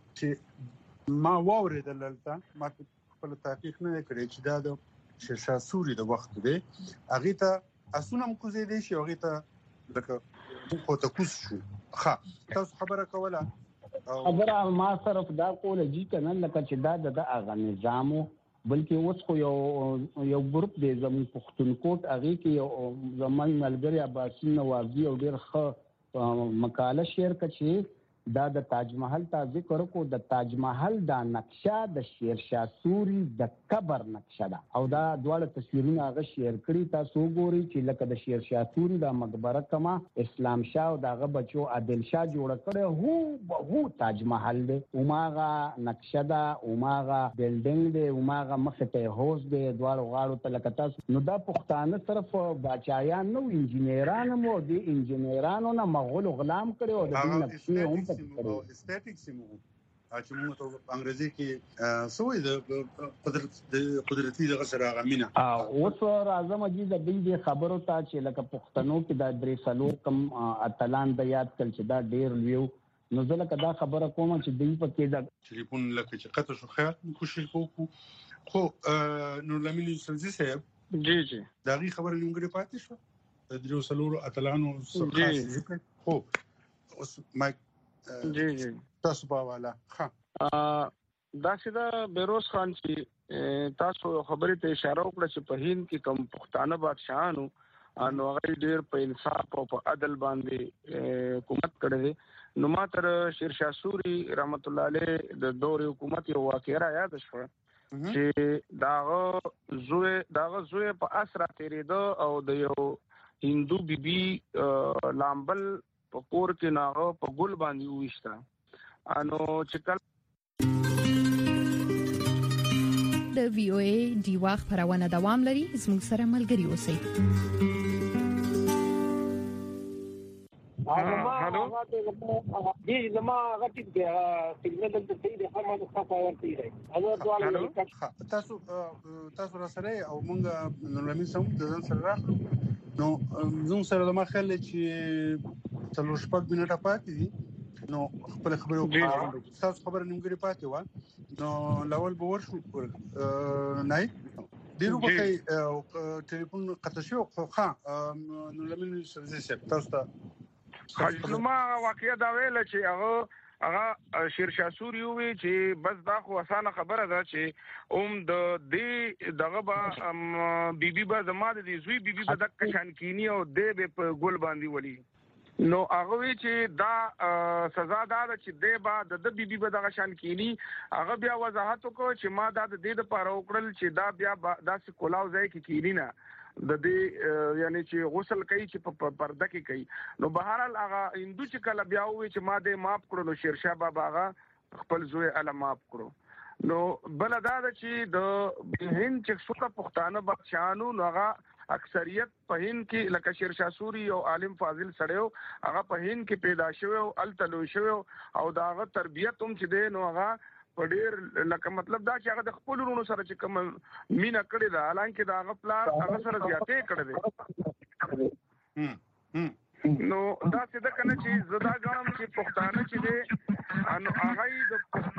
چې ما واورېدل دلته ما خپل تحقیق نه کړی چې دا د شیرشاه سوري د وخت دی هغه ته اسونم کوزي دي شي هغه ته لکه په تکوس شو تاسو خبره کوله خبره ما صرف دا کوله جی کنه لکه چې دا د هغه نظامو بلکې اوس خو یو ګروپ دی زموږ پښتونخوا هغه کې یو زموږ ملګری عباسي نوازي او ډېر ښه مقاله شیر کړي دا د تاج محل ته ذکر کو د تاج محل دا نقشه د شیرشاه سوري د قبر نقشه ده او دا دواړه تصویرونه هغه شیر کړي تاسو ګورئ چې لکه د شیرشاه سوري د مقبره کما اسلام شاه او دغه بچو عادل شاه جوړ کړي هو تاج محل دی اوماغه نقشه ده اوماغه بلډینګ دی اوماغه مخ ته هوس دی دواړو غاړو ته لکه تاسو نو دا پښتانه صرف باچایان نو انجینران مو دي انجینرانو نه مغول غلام کړي او د نقشې هم استاتیک سیمو چې موږ ته انګریزي کې سوې د قدرتي دغه سره غمینه اوس راځم چې د دې خبرو ته چې لکه پښتنو کې د درې سلور کم اتلان د یاد کړ چې دا ډېر لیو نو زه لکه دا خبره کوم چې دوی پکې د ټلیفون لکه چې قطع شو خیال کوشش وکړو خو نور لمن سلزي صاحب جی دا غي خبره نیمګړې پاتې شو د درې سلور اتلانو څخه خو اوس مایک جی تاسو په والا دا چې بیروز خان چې تاسو خبرې ته اشاره وکړه چې په هند کې کوم پښتانه بادشاہانو نو هغه ډېر په انصاف او په عدل باندې حکومت کړی نو ما تر شیرشاه سوري رحمت الله علیه د دور حکومت یو واقعه را یاد شو چې داغه زوی په اسرا تیرېده او د یو هندو بیبي لامبل په کور کې ناغه په ګل باندې وښتا انو چې کله د وی او ای دیوا خبرونه دوام لري زموږ سره ملګري اوسئ هلو دې زما غټي سیګنل د دې د هغه څخه ورته دی تاسو را سره او مونږ نو لمن سم د ځان سره راخلو نو زوم سره د ما خل چې څلور شپږ منټه پاتې دي نو خپل خبرو تاسو خبر نیمګړې پاتې و نو لاول به ورشو نه ډیرو په ټلیفون قطع شو خو نو لمن سره تاسو ته نو ما واقعیا دا ویل چې هغه شیرشاه سوري وی چې بس دا خو اسانه خبره ده چې د دې دغه با بیبي با زما د دې زوی بیبي به د کشان کینی او د په ګل باندې ولي نو هغه وی چې دا سزا دا ده چې د با د بیبي به د کشان کینی هغه بیا وضاحت وکړ چې ما دا د دې لپاره وکړل چې دا بیا داسې کولاو ځای کې کینی نه د دې یعنی چې غسل کوي چې په پرده کې کوي نو بهرحال هغه هندو چې کله بیا وی چې ما دې معاف کړو نو شیرشاه بابا هغه خپل زوی اله معاف کړو نو بل دا چې د هند چې څوک پښتانه بادشاہانو نو هغه اکثریت په هند کې لکه شیرشاه سوري او عالم فاضل سړیو هغه په هند کې پیدا شوی او التلو شوی او داغه تربیت هم چې دی نو هغه ډېر لکه مطلب دا چې هغه د خپل ورونو سره چې کوم مینا کړی دا حالانکه دا هغه پلان هغه سره زیاتې کړی دی نو دا څه د کنه چې زدا غواړم چې پښتانه چې دی انو هغه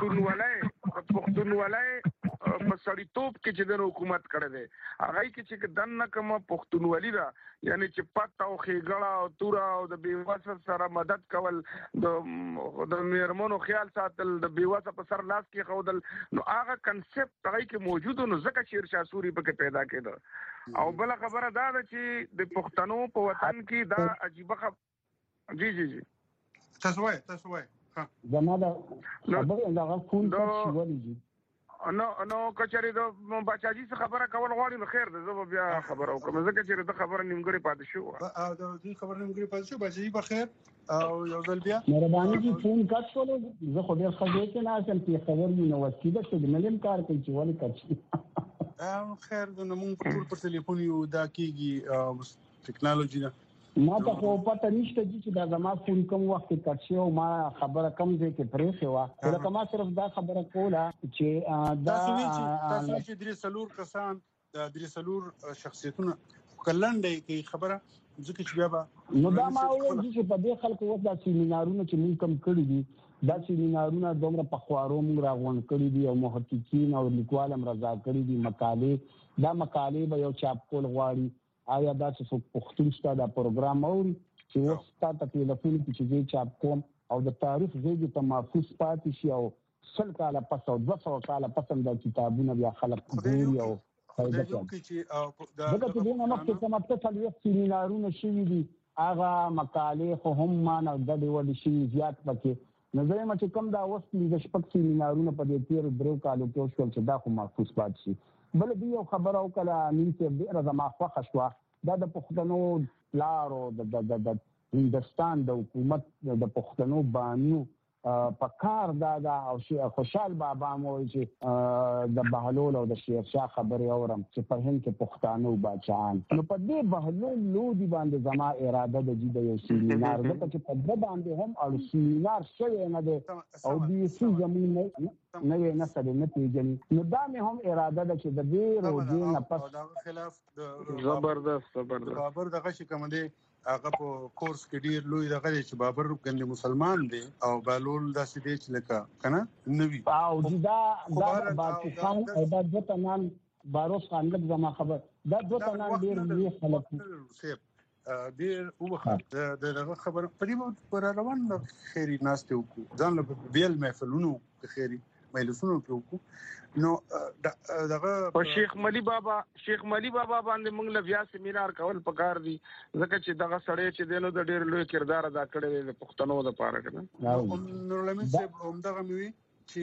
د پښتونولۍ په سړیتوب کې چې د حکومت کړی دی هغه کې چې دنه کوم پښتونولي دا یعنی چې پټ او خېګړه او تورا او د بیواسه سره مدد کول د میرمنو خیال ساتل د بیواسه په سر لاس کې خودل نو هغه کنسپټ هغه کې موجود نو ځکه شیرشاه سوري په کې پیدا کېده او بل خبره دا ده چې د پښتنو په وطن کې دا عجیب جی تاسو وای زما دا خبره دا فون ته شوړی نو کچري د بچاجي څخه خبره کول غواړي نو خیر ده زه بیا خبره وکم ځکه چې د خبره نیمګړی پاتې شو او د دې خبره نیمګړی پاتې شو بچاجي بخیر او یو ځل بیا مهرباني دي فون کټ کولو زه خو ډیر خبرې کې نه اسم چې خبر مې نو وسیده چې ملم کار کوي چې ولې کټ خیر د موږ په ټلیفون یو دا کیږي ټیکنالوژي ده ما ته خو پته نشته چې دا زما فون کوم وخت کټ شي او ما خبره کم ځای کې پرې شو لکه ما صرف دا خبره کوله چې دا تاسو چې درې څلور کسان د درې څلور شخصیتونه کلنډي کې خبره ځکه چې بیا نو دا ما وایي چې په دې خلکو وخت دا سیمینارونه چې موږ کم کړی دي دا سیمینارونه دومره په خوارو موږ راغون کړی دي او محققین او لیکوال هم رضا کړی دي مقالې به یو چاپ کول غواړي آیا دا چې پښتون ستاسو دا پروګرام اوري چې وستا ته ټلیفون کې چې چاپ کوم او د تاریخ زیږ ته محفوظ پاتې شي او 100 کاله پس او 200 کاله پس د کتابونو بیا خلک ګوري او دا چې دا چې دغه مخکې کومه څه سیمینارونه شوي دي هغه مقالې خو هم ما نه د ډول شي زیات پکې نظر مې چې کوم دا وخت د شپږ سیمینارونه په دې تیر درو کالو کې شول چې دا خو محفوظ پاتې شي بل دې یو خبره وکړه امین چې ډیره زما خوښه شوه دا د پښتنو لارو د هندستان د حکومت د پښتنو بانیو په کار دا او خوشحال بابا مو چې د بهلول او د شیر شاه خبرې اورم چې په هند کې پښتانه بچان نو په دې بهلول لودي باندې زما اراده د جدي یو سیمینار دغه چې په دې باندې هم او سیمینار شوی نه دی او دې څه زمين نه سره نه پیژني نو دا مې هم اراده ده چې د دې روزي نه پس خلاف زبردست بابر دغه شي کوم دی هغه په کورس کې ډیر لوی دغه چې بابر ګنده مسلمان دی او بالول داسې دی چې لکه کنه نوی او دا پاکستان او د وطنان باروس خان لږ زما خبر دا وطنان ډیر لوی خلک ډیر وخت دغه خبر په دې پر روان خیری ناشته وکړو ځان له بیل محفلونو خیری مجلسونو کې وکړو نو دغه شیخ ملي بابا باندې موږ له بیا سیمینار کول پکار دي ځکه چې دغه سړی چې دینو د ډیر لوی کردار ادا کړی دی پښتنو د پاره کنه نور لمن صاحب همدغه مې چې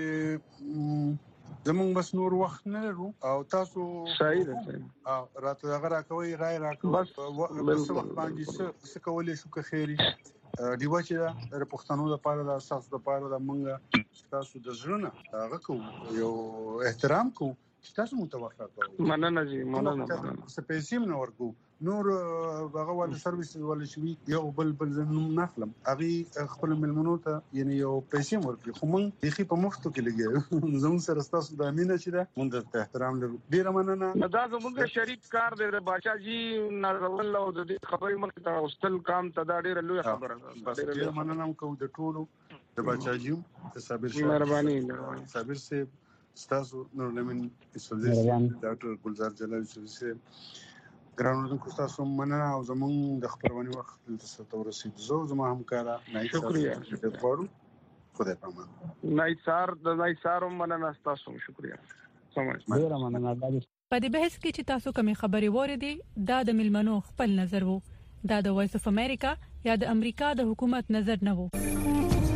زمونږ بس نور وخت نه لرو او تاسو صحیح ده راته دغه راکوي رائے راکوي بس وخت باندې څه کولای شو که خیری دیوا چې د پښتنو لپاره د اساس لپاره د منګه تاسو د ژوند هغه کو یو احترام کو چې تاسو متوفر کوو مننه جی مننه سپیسیم نو ورکو نور هغه ول سرویس ول شوي یو بل زنم نخلم اغي خپل ملمنو ته یعنی یو پیسې ورکړي خو مونږ دغه په مفتو کې لګي زموږ سره تاسو د امینه چې ده مونږ ته احترام لرو ډیر مننه دا زموږ شریک کار دی بادشاہ جی نازول او د خبرې مخ ته واستل کام ته دا ډیر لوی خبره بس ډیر مننه کوم د ټولو د بادشاہ جی صابر شه مهرباني صابر سے تاسو نور لمن ډاکټر ګلزار جلال سوسه ګرانو کو تاسو مننه او زمون د خبرونه وخت تاسو ته ورسید زما همکارا شکریا خدای پامان نایثار مننه تاسو شکریا سمجھ ډیر مننه په دې بحث کې چې تاسو کومې خبرې وریدي دا د ملمنو خپل نظر وو دا د وایس اف امریکا یا د امریکا د حکومت نظر نه وو